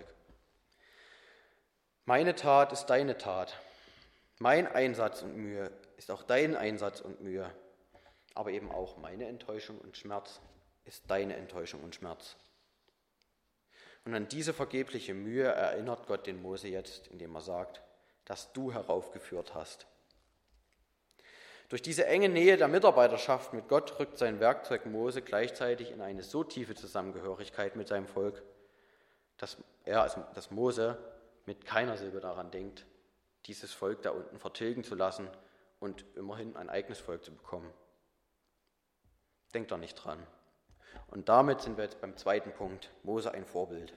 Meine Tat ist deine Tat. Mein Einsatz und Mühe ist auch dein Einsatz und Mühe. Aber eben auch meine Enttäuschung und Schmerz ist deine Enttäuschung und Schmerz. Und an diese vergebliche Mühe erinnert Gott den Mose jetzt, indem er sagt, dass du heraufgeführt hast. Durch diese enge Nähe der Mitarbeiterschaft mit Gott rückt sein Werkzeug Mose gleichzeitig in eine so tiefe Zusammengehörigkeit mit seinem Volk, dass Mose mit keiner Silbe daran denkt, dieses Volk da unten vertilgen zu lassen und immerhin ein eigenes Volk zu bekommen. Denkt er nicht dran. Und damit sind wir jetzt beim zweiten Punkt, Mose ein Vorbild.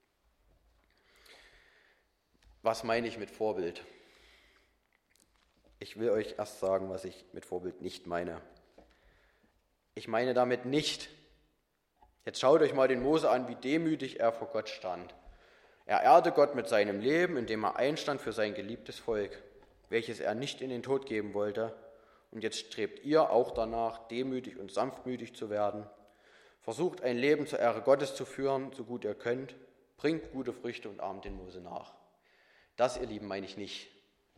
Was meine ich mit Vorbild? Ich will euch erst sagen, was ich mit Vorbild nicht meine. Ich meine damit nicht, jetzt schaut euch mal den Mose an, wie demütig er vor Gott stand. Er ehrte Gott mit seinem Leben, indem er einstand für sein geliebtes Volk, welches er nicht in den Tod geben wollte. Und jetzt strebt ihr auch danach, demütig und sanftmütig zu werden. Versucht ein Leben zur Ehre Gottes zu führen, so gut ihr könnt. Bringt gute Früchte und ahmt den Mose nach. Das, ihr Lieben, meine ich nicht.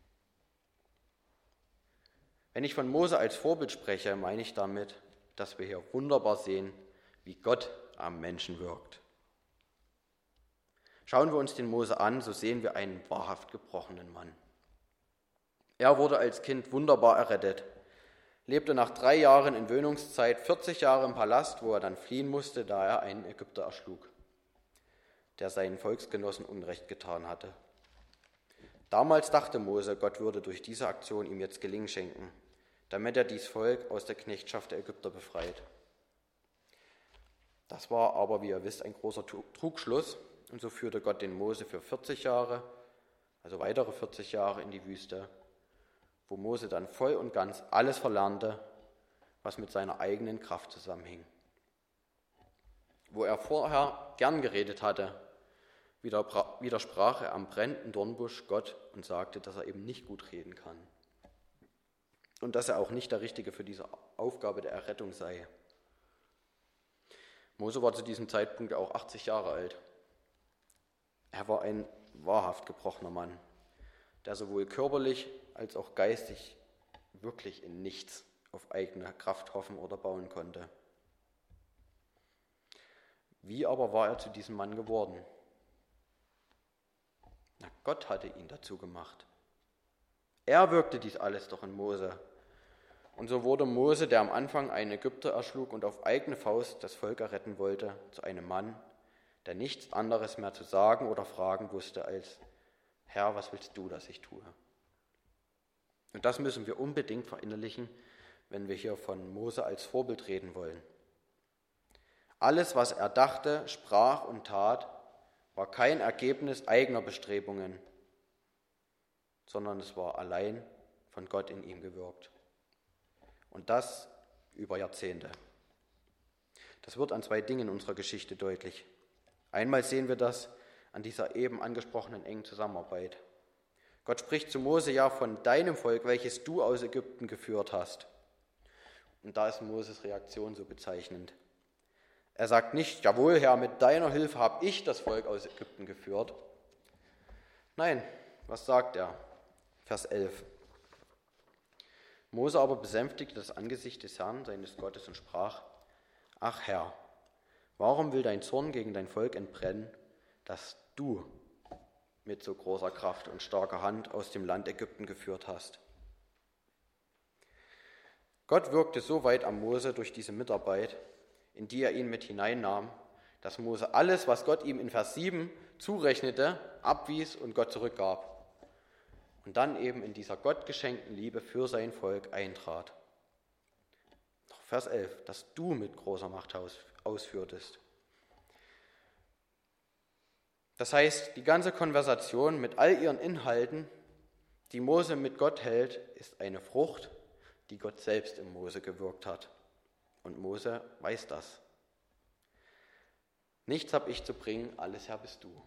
Wenn ich von Mose als Vorbild spreche, meine ich damit, dass wir hier wunderbar sehen, wie Gott am Menschen wirkt. Schauen wir uns den Mose an, so sehen wir einen wahrhaft gebrochenen Mann. Er wurde als Kind wunderbar errettet, lebte nach 3 Jahren Entwöhnungszeit 40 Jahre im Palast, wo er dann fliehen musste, da er einen Ägypter erschlug, der seinen Volksgenossen Unrecht getan hatte. Damals dachte Mose, Gott würde durch diese Aktion ihm jetzt Gelingen schenken, damit er dies Volk aus der Knechtschaft der Ägypter befreit. Das war aber, wie ihr wisst, ein großer Trugschluss, und so führte Gott den Mose für 40 Jahre, also weitere 40 Jahre in die Wüste, wo Mose dann voll und ganz alles verlernte, was mit seiner eigenen Kraft zusammenhing. Wo er vorher gern geredet hatte, widersprach er am brennenden Dornbusch Gott und sagte, dass er eben nicht gut reden kann. und dass er auch nicht der Richtige für diese Aufgabe der Errettung sei. Mose war zu diesem Zeitpunkt auch 80 Jahre alt. Er war ein wahrhaft gebrochener Mann, der sowohl körperlich als auch geistig wirklich in nichts auf eigene Kraft hoffen oder bauen konnte. Wie aber war er zu diesem Mann geworden? Na, Gott hatte ihn dazu gemacht. Er wirkte dies alles doch in Mose. Und so wurde Mose, der am Anfang einen Ägypter erschlug und auf eigene Faust das Volk erretten wollte, zu einem Mann, der nichts anderes mehr zu sagen oder fragen wusste als: Herr, was willst du, dass ich tue? Und das müssen wir unbedingt verinnerlichen, wenn wir hier von Mose als Vorbild reden wollen. Alles, was er dachte, sprach und tat, war kein Ergebnis eigener Bestrebungen, sondern es war allein von Gott in ihm gewirkt. Und das über Jahrzehnte. Das wird an zwei Dingen in unserer Geschichte deutlich. Einmal sehen wir das an dieser eben angesprochenen engen Zusammenarbeit. Gott spricht zu Mose ja von deinem Volk, welches du aus Ägypten geführt hast. Und da ist Moses Reaktion so bezeichnend. Er sagt nicht: Jawohl, Herr, mit deiner Hilfe habe ich das Volk aus Ägypten geführt. Nein, was sagt er? Vers 11. Mose aber besänftigte das Angesicht des Herrn, seines Gottes, und sprach: Ach Herr, warum will dein Zorn gegen dein Volk entbrennen, dass du mit so großer Kraft und starker Hand aus dem Land Ägypten geführt hast? Gott wirkte so weit am Mose durch diese Mitarbeit, in die er ihn mit hineinnahm, dass Mose alles, was Gott ihm in Vers 7 zurechnete, abwies und Gott zurückgab. Und dann eben in dieser Gott geschenkten Liebe für sein Volk eintrat. Noch Vers 11, dass du mit großer Macht ausführtest. Das heißt, die ganze Konversation mit all ihren Inhalten, die Mose mit Gott hält, ist eine Frucht, die Gott selbst in Mose gewirkt hat. Und Mose weiß das. Nichts habe ich zu bringen, alles Herr bist du.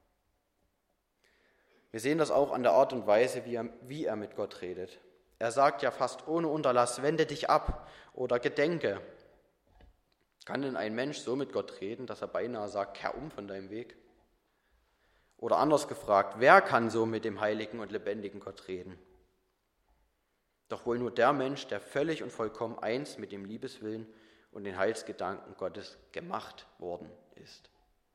Wir sehen das auch an der Art und Weise, wie er mit Gott redet. Er sagt ja fast ohne Unterlass: Wende dich ab oder gedenke. Kann denn ein Mensch so mit Gott reden, dass er beinahe sagt: Kehr um von deinem Weg? Oder anders gefragt: Wer kann so mit dem heiligen und lebendigen Gott reden? Doch wohl nur der Mensch, der völlig und vollkommen eins mit dem Liebeswillen und den Heilsgedanken Gottes gemacht worden ist.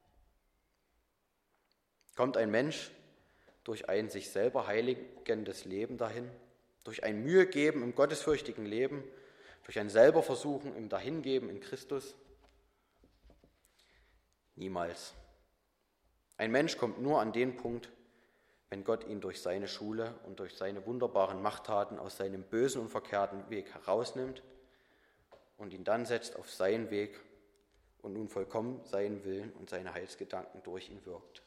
Kommt ein Mensch durch ein sich selber heiligendes Leben dahin, durch ein Mühegeben im gottesfürchtigen Leben, durch ein Selberversuchen im Dahingeben in Christus? Niemals. Ein Mensch kommt nur an den Punkt, wenn Gott ihn durch seine Schule und durch seine wunderbaren Machttaten aus seinem bösen und verkehrten Weg herausnimmt und ihn dann setzt auf seinen Weg und nun vollkommen seinen Willen und seine Heilsgedanken durch ihn wirkt.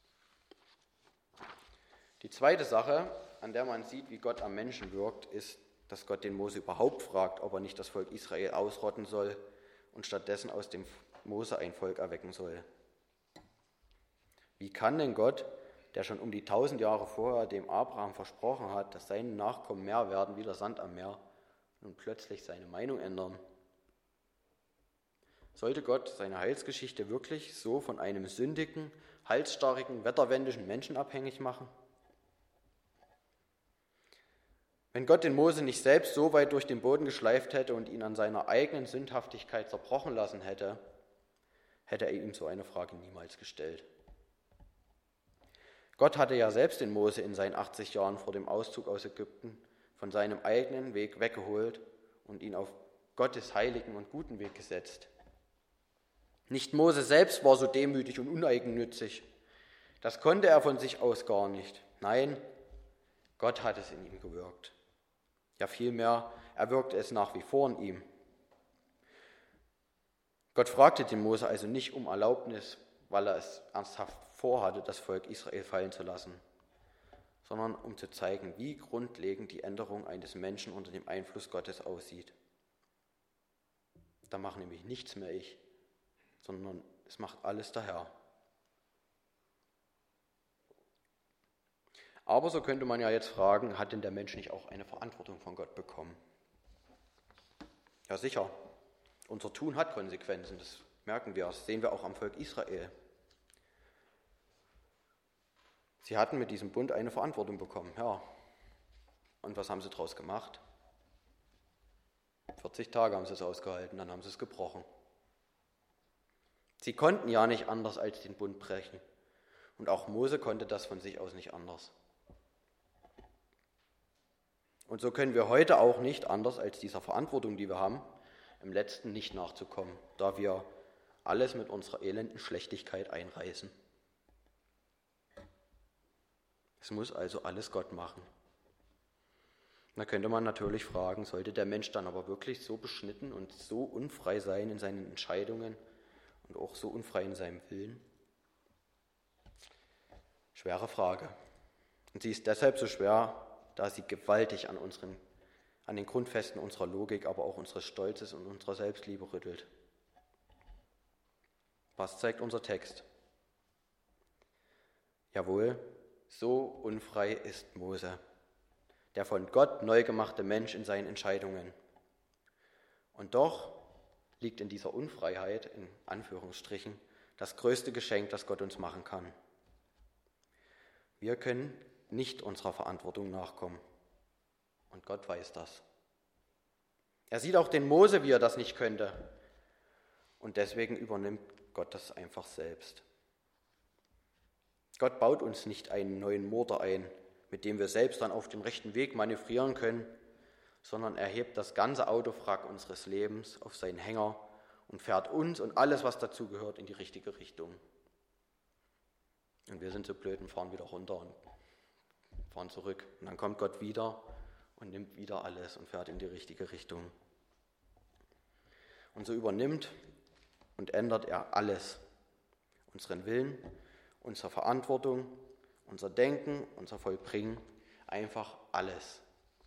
Die zweite Sache, an der man sieht, wie Gott am Menschen wirkt, ist, dass Gott den Mose überhaupt fragt, ob er nicht das Volk Israel ausrotten soll und stattdessen aus dem Mose ein Volk erwecken soll. Wie kann denn Gott, der schon um die 1000 Jahre vorher dem Abraham versprochen hat, dass seine Nachkommen mehr werden wie der Sand am Meer, nun plötzlich seine Meinung ändern? Sollte Gott seine Heilsgeschichte wirklich so von einem sündigen, halsstarrigen, wetterwendischen Menschen abhängig machen? Wenn Gott den Mose nicht selbst so weit durch den Boden geschleift hätte und ihn an seiner eigenen Sündhaftigkeit zerbrochen lassen hätte, hätte er ihm so eine Frage niemals gestellt. Gott hatte ja selbst den Mose in seinen 80 Jahren vor dem Auszug aus Ägypten von seinem eigenen Weg weggeholt und ihn auf Gottes heiligen und guten Weg gesetzt. Nicht Mose selbst war so demütig und uneigennützig. Das konnte er von sich aus gar nicht. Nein, Gott hat es in ihm gewirkt. Ja, vielmehr, er wirkte es nach wie vor in ihm. Gott fragte den Mose also nicht um Erlaubnis, weil er es ernsthaft vorhatte, das Volk Israel fallen zu lassen, sondern um zu zeigen, wie grundlegend die Änderung eines Menschen unter dem Einfluss Gottes aussieht. Da macht nämlich nichts mehr ich, sondern es macht alles der Herr. Aber so könnte man ja jetzt fragen, hat denn der Mensch nicht auch eine Verantwortung von Gott bekommen? Ja sicher, unser Tun hat Konsequenzen, das merken wir, das sehen wir auch am Volk Israel. Sie hatten mit diesem Bund eine Verantwortung bekommen, ja. Und was haben sie daraus gemacht? 40 Tage haben sie es ausgehalten, dann haben sie es gebrochen. Sie konnten ja nicht anders als den Bund brechen. Und auch Mose konnte das von sich aus nicht anders. Und so können wir heute auch nicht anders als dieser Verantwortung, die wir haben, im Letzten nicht nachzukommen, da wir alles mit unserer elenden Schlechtigkeit einreißen. Es muss also alles Gott machen. Da könnte man natürlich fragen, sollte der Mensch dann aber wirklich so beschnitten und so unfrei sein in seinen Entscheidungen und auch so unfrei in seinem Willen? Schwere Frage. Und sie ist deshalb so schwer, da sie gewaltig an den Grundfesten unserer Logik, aber auch unseres Stolzes und unserer Selbstliebe rüttelt. Was zeigt unser Text? Jawohl, so unfrei ist Mose, der von Gott neu gemachte Mensch in seinen Entscheidungen. Und doch liegt in dieser Unfreiheit, in Anführungsstrichen, das größte Geschenk, das Gott uns machen kann. Wir können nicht unserer Verantwortung nachkommen. Und Gott weiß das. Er sieht auch den Mose, wie er das nicht könnte. Und deswegen übernimmt Gott das einfach selbst. Gott baut uns nicht einen neuen Motor ein, mit dem wir selbst dann auf dem rechten Weg manövrieren können, sondern er hebt das ganze Autowrack unseres Lebens auf seinen Hänger und fährt uns und alles, was dazugehört, in die richtige Richtung. Und wir sind so blöd und fahren wieder runter und fahren zurück. Und dann kommt Gott wieder und nimmt wieder alles und fährt in die richtige Richtung. Und so übernimmt und ändert er alles. Unseren Willen, unsere Verantwortung, unser Denken, unser Vollbringen, einfach alles.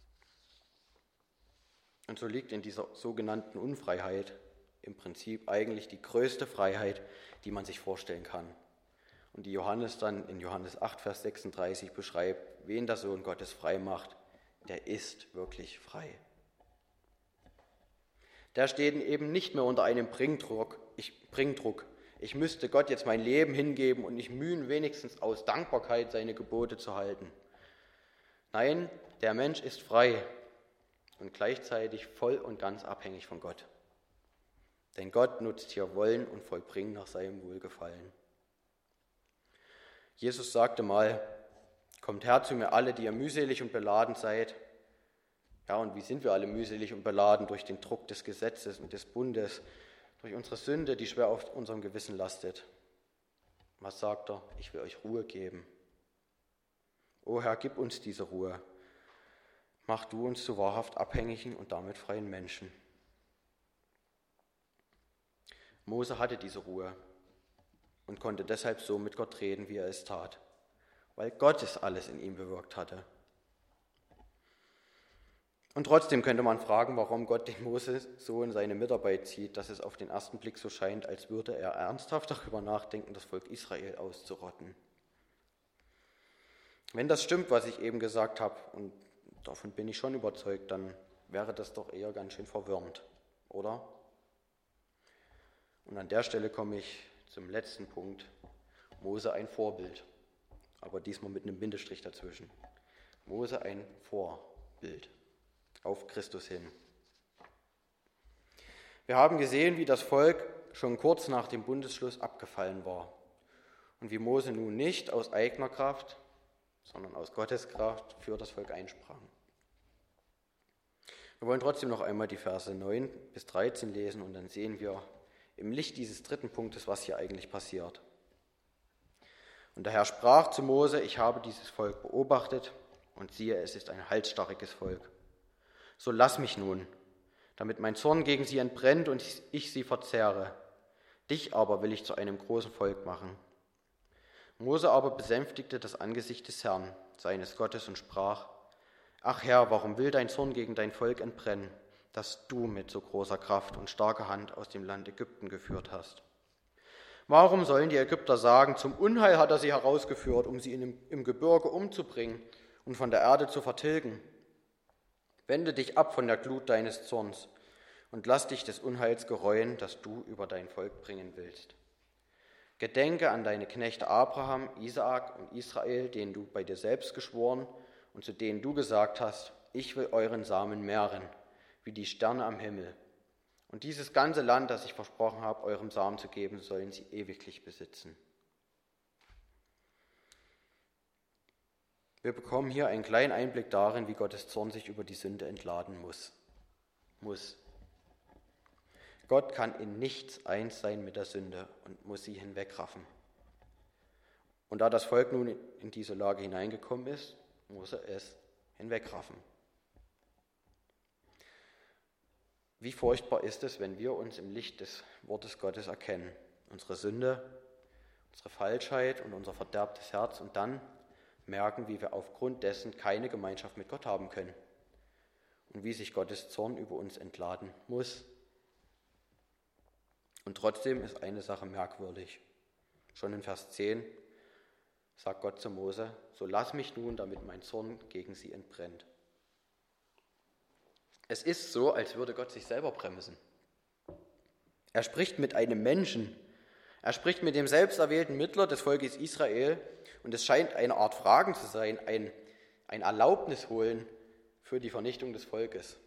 Und so liegt in dieser sogenannten Unfreiheit im Prinzip eigentlich die größte Freiheit, die man sich vorstellen kann. Und die Johannes dann in Johannes 8, Vers 36 beschreibt, wen der Sohn Gottes frei macht, der ist wirklich frei. Der steht eben nicht mehr unter einem Bringdruck. Ich müsste Gott jetzt mein Leben hingeben und mich mühen, wenigstens aus Dankbarkeit seine Gebote zu halten. Nein, der Mensch ist frei und gleichzeitig voll und ganz abhängig von Gott. Denn Gott nutzt hier Wollen und Vollbringen nach seinem Wohlgefallen. Jesus sagte mal, kommt her zu mir alle, die ihr mühselig und beladen seid. Ja, und wie sind wir alle mühselig und beladen durch den Druck des Gesetzes und des Bundes, durch unsere Sünde, die schwer auf unserem Gewissen lastet. Was sagt er? Ich will euch Ruhe geben. O Herr, gib uns diese Ruhe. Mach du uns zu wahrhaft abhängigen und damit freien Menschen. Mose hatte diese Ruhe und konnte deshalb so mit Gott reden, wie er es tat, weil Gott es alles in ihm bewirkt hatte. Und trotzdem könnte man fragen, warum Gott den Mose so in seine Mitarbeit zieht, dass es auf den ersten Blick so scheint, als würde er ernsthaft darüber nachdenken, das Volk Israel auszurotten. Wenn das stimmt, was ich eben gesagt habe, und davon bin ich schon überzeugt, dann wäre das doch eher ganz schön verwirrend, oder? Und an der Stelle komme ich zum letzten Punkt. Mose ein Vorbild, aber diesmal mit einem Bindestrich dazwischen. Mose ein Vorbild auf Christus hin. Wir haben gesehen, wie das Volk schon kurz nach dem Bundesschluss abgefallen war und wie Mose nun nicht aus eigener Kraft, sondern aus Gottes Kraft für das Volk einsprang. Wir wollen trotzdem noch einmal die Verse 9 bis 13 lesen und dann sehen wir im Licht dieses dritten Punktes, was hier eigentlich passiert. Und der Herr sprach zu Mose, ich habe dieses Volk beobachtet und siehe, es ist ein halsstarriges Volk. So lass mich nun, damit mein Zorn gegen sie entbrennt und ich sie verzehre. Dich aber will ich zu einem großen Volk machen. Mose aber besänftigte das Angesicht des Herrn, seines Gottes, und sprach, ach Herr, warum will dein Zorn gegen dein Volk entbrennen, das du mit so großer Kraft und starker Hand aus dem Land Ägypten geführt hast? Warum sollen die Ägypter sagen, zum Unheil hat er sie herausgeführt, um sie im Gebirge umzubringen und von der Erde zu vertilgen? Wende dich ab von der Glut deines Zorns und lass dich des Unheils gereuen, das du über dein Volk bringen willst. Gedenke an deine Knechte Abraham, Isaak und Israel, denen du bei dir selbst geschworen und zu denen du gesagt hast, ich will euren Samen mehren, wie die Sterne am Himmel. Und dieses ganze Land, das ich versprochen habe, eurem Samen zu geben, sollen sie ewiglich besitzen. Wir bekommen hier einen kleinen Einblick darin, wie Gottes Zorn sich über die Sünde entladen muss. Gott kann in nichts eins sein mit der Sünde und muss sie hinwegraffen. Und da das Volk nun in diese Lage hineingekommen ist, muss er es hinwegraffen. Wie furchtbar ist es, wenn wir uns im Licht des Wortes Gottes erkennen, unsere Sünde, unsere Falschheit und unser verderbtes Herz und dann merken, wie wir aufgrund dessen keine Gemeinschaft mit Gott haben können und wie sich Gottes Zorn über uns entladen muss. Und trotzdem ist eine Sache merkwürdig. Schon in Vers 10 sagt Gott zu Mose, so lass mich nun, damit mein Zorn gegen sie entbrennt. Es ist so, als würde Gott sich selber bremsen. Er spricht mit einem Menschen. Er spricht mit dem selbsterwählten Mittler des Volkes Israel und es scheint eine Art Fragen zu sein, ein Erlaubnis holen für die Vernichtung des Volkes.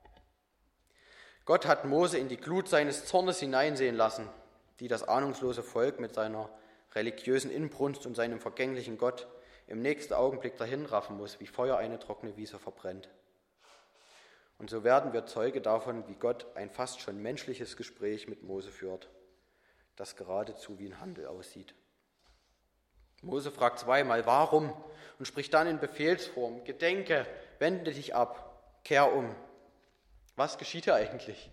Gott hat Mose in die Glut seines Zornes hineinsehen lassen, die das ahnungslose Volk mit seiner religiösen Inbrunst und seinem vergänglichen Gott im nächsten Augenblick dahinraffen muss, wie Feuer eine trockene Wiese verbrennt. Und so werden wir Zeuge davon, wie Gott ein fast schon menschliches Gespräch mit Mose führt, das geradezu wie ein Handel aussieht. Mose fragt zweimal, warum, und spricht dann in Befehlsform, gedenke, wende dich ab, kehr um. Was geschieht hier eigentlich?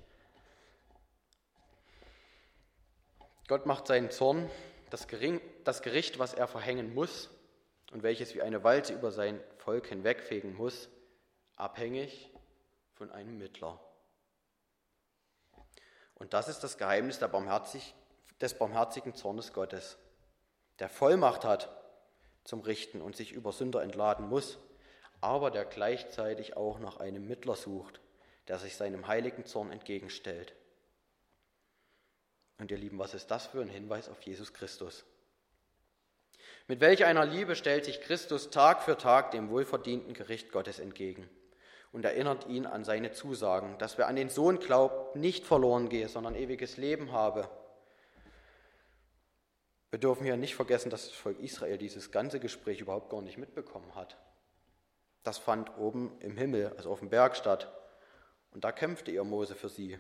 Gott macht seinen Zorn, das Gericht, was er verhängen muss und welches wie eine Walze über sein Volk hinwegfegen muss, abhängig von einem Mittler. Und das ist das Geheimnis des barmherzigen Zornes Gottes, der Vollmacht hat zum Richten und sich über Sünder entladen muss, aber der gleichzeitig auch nach einem Mittler sucht, der sich seinem heiligen Zorn entgegenstellt. Und ihr Lieben, was ist das für ein Hinweis auf Jesus Christus? Mit welch einer Liebe stellt sich Christus Tag für Tag dem wohlverdienten Gericht Gottes entgegen und erinnert ihn an seine Zusagen, dass wer an den Sohn glaubt, nicht verloren gehe, sondern ewiges Leben habe. Wir dürfen hier nicht vergessen, dass das Volk Israel dieses ganze Gespräch überhaupt gar nicht mitbekommen hat. Das fand oben im Himmel, also auf dem Berg statt. Und da kämpfte ihr Mose für sie.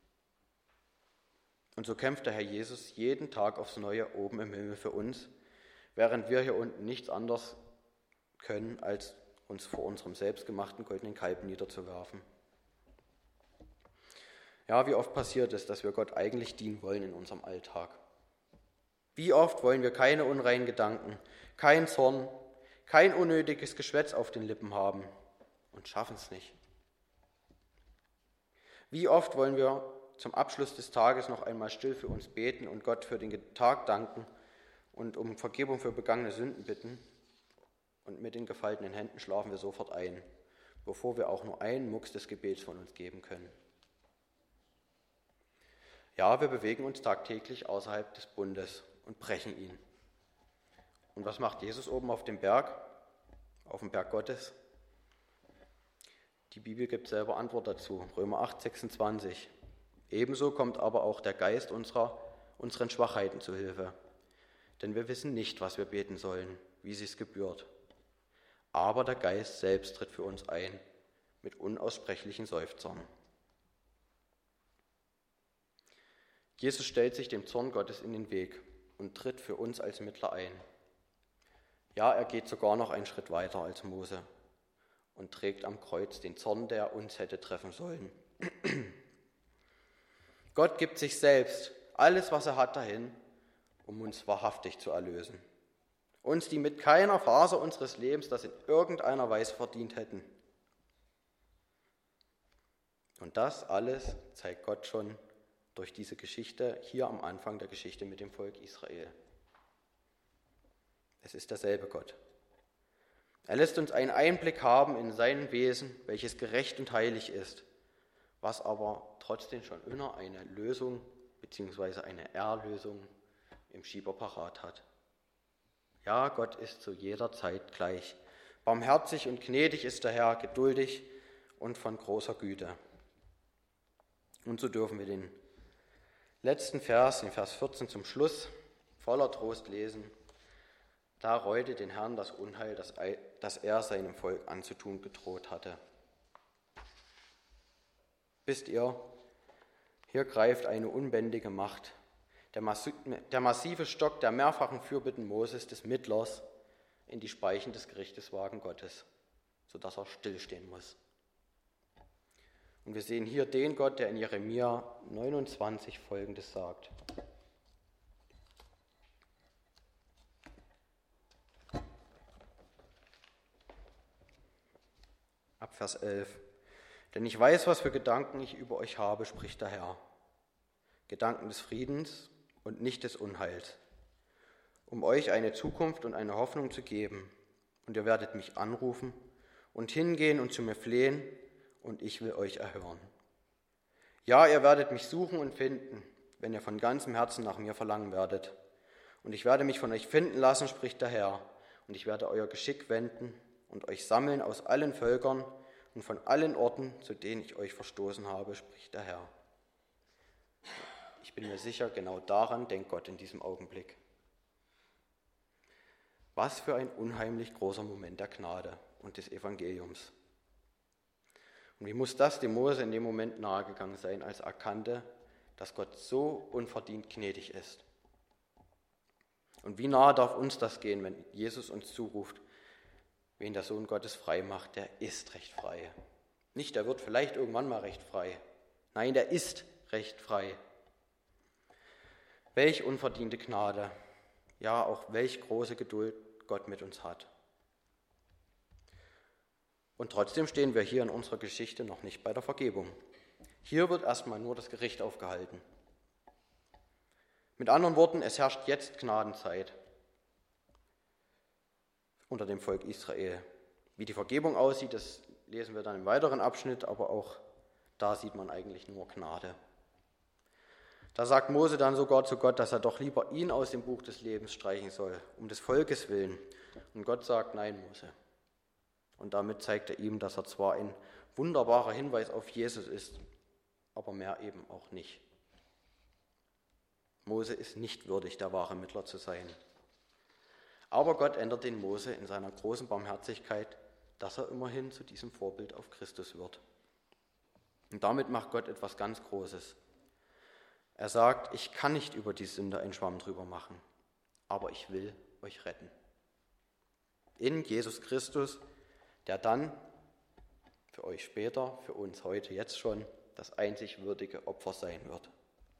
Und so kämpft der Herr Jesus jeden Tag aufs Neue oben im Himmel für uns, während wir hier unten nichts anderes können, als uns vor unserem selbstgemachten goldenen Kalb niederzuwerfen. Ja, wie oft passiert es, dass wir Gott eigentlich dienen wollen in unserem Alltag? Wie oft wollen wir keine unreinen Gedanken, kein Zorn, kein unnötiges Geschwätz auf den Lippen haben und schaffen es nicht? Wie oft wollen wir zum Abschluss des Tages noch einmal still für uns beten und Gott für den Tag danken und um Vergebung für begangene Sünden bitten und mit den gefalteten Händen schlafen wir sofort ein, bevor wir auch nur einen Mucks des Gebets von uns geben können. Ja, wir bewegen uns tagtäglich außerhalb des Bundes und brechen ihn. Und was macht Jesus oben auf dem Berg Gottes? Die Bibel gibt selber Antwort dazu, Römer 8, 26. Ebenso kommt aber auch der Geist unseren Schwachheiten zu Hilfe. Denn wir wissen nicht, was wir beten sollen, wie es gebührt. Aber der Geist selbst tritt für uns ein, mit unaussprechlichen Seufzern. Jesus stellt sich dem Zorn Gottes in den Weg und tritt für uns als Mittler ein. Ja, er geht sogar noch einen Schritt weiter als Mose und trägt am Kreuz den Zorn, der uns hätte treffen sollen. Gott gibt sich selbst, alles, was er hat, dahin, um uns wahrhaftig zu erlösen. Uns, die mit keiner Faser unseres Lebens das in irgendeiner Weise verdient hätten. Und das alles zeigt Gott schon durch diese Geschichte hier am Anfang der Geschichte mit dem Volk Israel. Es ist derselbe Gott. Er lässt uns einen Einblick haben in sein Wesen, welches gerecht und heilig ist, was aber trotzdem schon immer eine Lösung bzw. eine Erlösung im Schieber parat hat. Ja, Gott ist zu jeder Zeit gleich. Barmherzig und gnädig ist der Herr, geduldig und von großer Güte. Und so dürfen wir den letzten Vers, den Vers 14 zum Schluss, voller Trost lesen. Da reute den Herrn das Unheil, das er seinem Volk anzutun gedroht hatte. Wisst ihr, hier greift eine unbändige Macht. Der massive Stock der mehrfachen Fürbitten Moses, des Mittlers, in die Speichen des Gerichteswagen Gottes, sodass er stillstehen muss. Und wir sehen hier den Gott, der in Jeremia 29 Folgendes sagt. Ab Vers 11. Denn ich weiß, was für Gedanken ich über euch habe, spricht der Herr. Gedanken des Friedens und nicht des Unheils, um euch eine Zukunft und eine Hoffnung zu geben. Und ihr werdet mich anrufen und hingehen und zu mir flehen, und ich will euch erhören. Ja, ihr werdet mich suchen und finden, wenn ihr von ganzem Herzen nach mir verlangen werdet. Und ich werde mich von euch finden lassen, spricht der Herr, und ich werde euer Geschick wenden und euch sammeln aus allen Völkern und von allen Orten, zu denen ich euch verstoßen habe, spricht der Herr. Ich bin mir sicher, genau daran denkt Gott in diesem Augenblick. Was für ein unheimlich großer Moment der Gnade und des Evangeliums. Und wie muss das dem Mose in dem Moment nahegegangen sein, als er erkannte, dass Gott so unverdient gnädig ist. Und wie nahe darf uns das gehen, wenn Jesus uns zuruft, wen der Sohn Gottes frei macht, der ist recht frei. Nicht, der wird vielleicht irgendwann mal recht frei. Nein, der ist recht frei. Welch unverdiente Gnade, ja auch welch große Geduld Gott mit uns hat. Und trotzdem stehen wir hier in unserer Geschichte noch nicht bei der Vergebung. Hier wird erstmal nur das Gericht aufgehalten. Mit anderen Worten, es herrscht jetzt Gnadenzeit unter dem Volk Israel. Wie die Vergebung aussieht, das lesen wir dann im weiteren Abschnitt, aber auch da sieht man eigentlich nur Gnade. Da sagt Mose dann sogar zu Gott, dass er doch lieber ihn aus dem Buch des Lebens streichen soll, um des Volkes willen. Und Gott sagt, nein, Mose. Und damit zeigt er ihm, dass er zwar ein wunderbarer Hinweis auf Jesus ist, aber mehr eben auch nicht. Mose ist nicht würdig, der wahre Mittler zu sein. Aber Gott ändert den Mose in seiner großen Barmherzigkeit, dass er immerhin zu diesem Vorbild auf Christus wird. Und damit macht Gott etwas ganz Großes. Er sagt, ich kann nicht über die Sünde einen Schwamm drüber machen, aber ich will euch retten. In Jesus Christus, der dann für euch später, für uns heute, jetzt schon, das einzig würdige Opfer sein wird.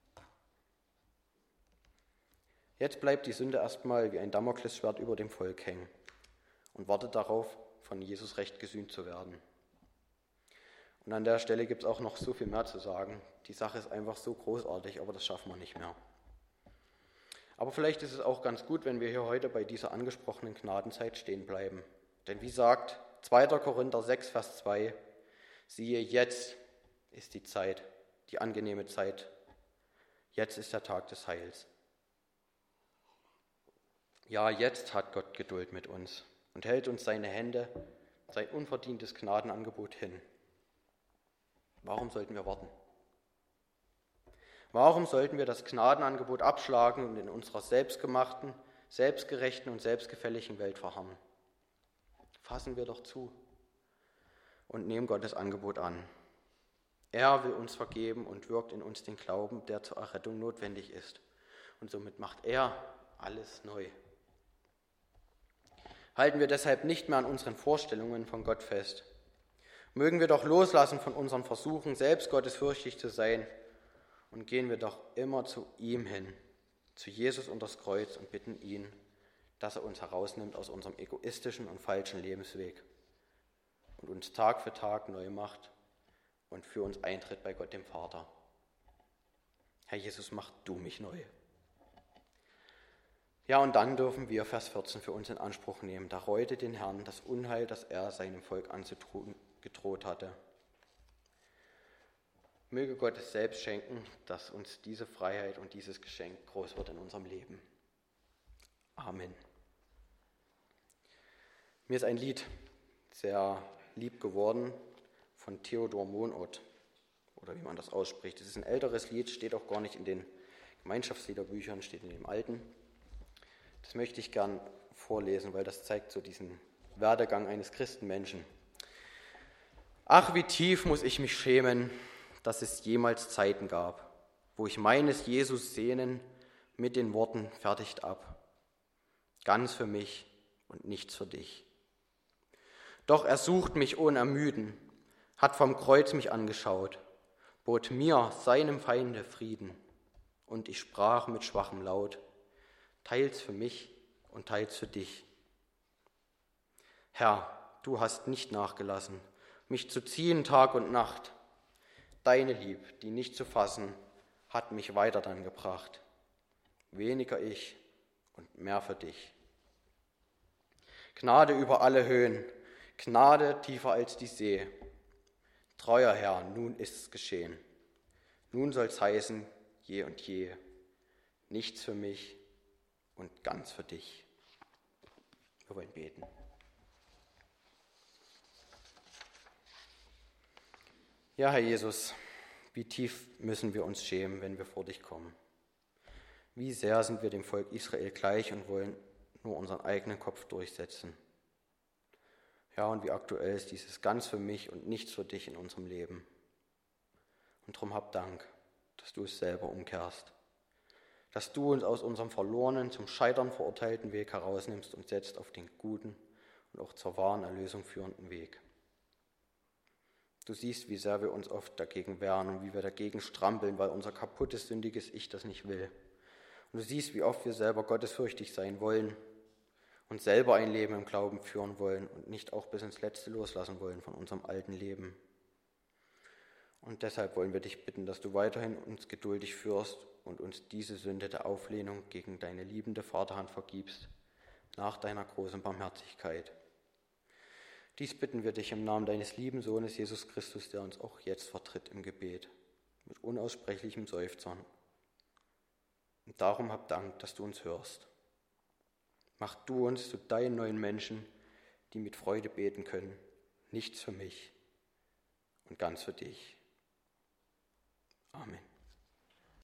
Jetzt bleibt die Sünde erstmal wie ein Damoklesschwert über dem Volk hängen und wartet darauf, von Jesus recht gesühnt zu werden. Und an der Stelle gibt es auch noch so viel mehr zu sagen. Die Sache ist einfach so großartig, aber das schaffen wir nicht mehr. Aber vielleicht ist es auch ganz gut, wenn wir hier heute bei dieser angesprochenen Gnadenzeit stehen bleiben. Denn wie sagt 2. Korinther 6, Vers 2, siehe, jetzt ist die Zeit, die angenehme Zeit. Jetzt ist der Tag des Heils. Ja, jetzt hat Gott Geduld mit uns und hält uns seine Hände, sein unverdientes Gnadenangebot hin. Warum sollten wir warten? Warum sollten wir das Gnadenangebot abschlagen und in unserer selbstgemachten, selbstgerechten und selbstgefälligen Welt verharren? Fassen wir doch zu und nehmen Gottes Angebot an. Er will uns vergeben und wirkt in uns den Glauben, der zur Errettung notwendig ist. Und somit macht er alles neu. Halten wir deshalb nicht mehr an unseren Vorstellungen von Gott fest. Mögen wir doch loslassen von unseren Versuchen, selbst gottesfürchtig zu sein, und gehen wir doch immer zu ihm hin, zu Jesus und das Kreuz, und bitten ihn, dass er uns herausnimmt aus unserem egoistischen und falschen Lebensweg und uns Tag für Tag neu macht und für uns eintritt bei Gott dem Vater. Herr Jesus, mach du mich neu. Ja, und dann dürfen wir Vers 14 für uns in Anspruch nehmen. Da reute den Herrn das Unheil, das er seinem Volk anzutun gedroht hatte. Möge Gott es selbst schenken, dass uns diese Freiheit und dieses Geschenk groß wird in unserem Leben. Amen. Mir ist ein Lied sehr lieb geworden von Theodor Monod, oder wie man das ausspricht. Es ist ein älteres Lied, steht auch gar nicht in den Gemeinschaftsliederbüchern, steht in dem alten. Das möchte ich gern vorlesen, weil das zeigt so diesen Werdegang eines Christenmenschen. Ach, wie tief muss ich mich schämen, dass es jemals Zeiten gab, wo ich meines Jesus Sehnen mit den Worten fertigt ab. Ganz für mich und nichts für dich. Doch er sucht mich ohne Ermüden, hat vom Kreuz mich angeschaut, bot mir, seinem Feinde, Frieden. Und ich sprach mit schwachem Laut, teils für mich und teils für dich. Herr, du hast nicht nachgelassen, mich zu ziehen Tag und Nacht. Deine Lieb, die nicht zu fassen, hat mich weiter dann gebracht. Weniger ich und mehr für dich. Gnade über alle Höhen, Gnade tiefer als die See. Treuer Herr, nun ist's geschehen. Nun soll's heißen, je und je. Nichts für mich und ganz für dich. Wir wollen beten. Ja, Herr Jesus, wie tief müssen wir uns schämen, wenn wir vor dich kommen. Wie sehr sind wir dem Volk Israel gleich und wollen nur unseren eigenen Kopf durchsetzen. Ja, und wie aktuell ist dieses ganz für mich und nichts für dich in unserem Leben. Und darum hab Dank, dass du es selber umkehrst. Dass du uns aus unserem verlorenen, zum Scheitern verurteilten Weg herausnimmst und setzt auf den guten und auch zur wahren Erlösung führenden Weg. Du siehst, wie sehr wir uns oft dagegen wehren und wie wir dagegen strampeln, weil unser kaputtes, sündiges Ich das nicht will. Und du siehst, wie oft wir selber gottesfürchtig sein wollen und selber ein Leben im Glauben führen wollen und nicht auch bis ins Letzte loslassen wollen von unserem alten Leben. Und deshalb wollen wir dich bitten, dass du weiterhin uns geduldig führst und uns diese Sünde der Auflehnung gegen deine liebende Vaterhand vergibst, nach deiner großen Barmherzigkeit. Dies bitten wir dich im Namen deines lieben Sohnes Jesus Christus, der uns auch jetzt vertritt im Gebet, mit unaussprechlichem Seufzern. Und darum hab Dank, dass du uns hörst. Mach du uns zu deinen neuen Menschen, die mit Freude beten können, nichts für mich und ganz für dich. Amen.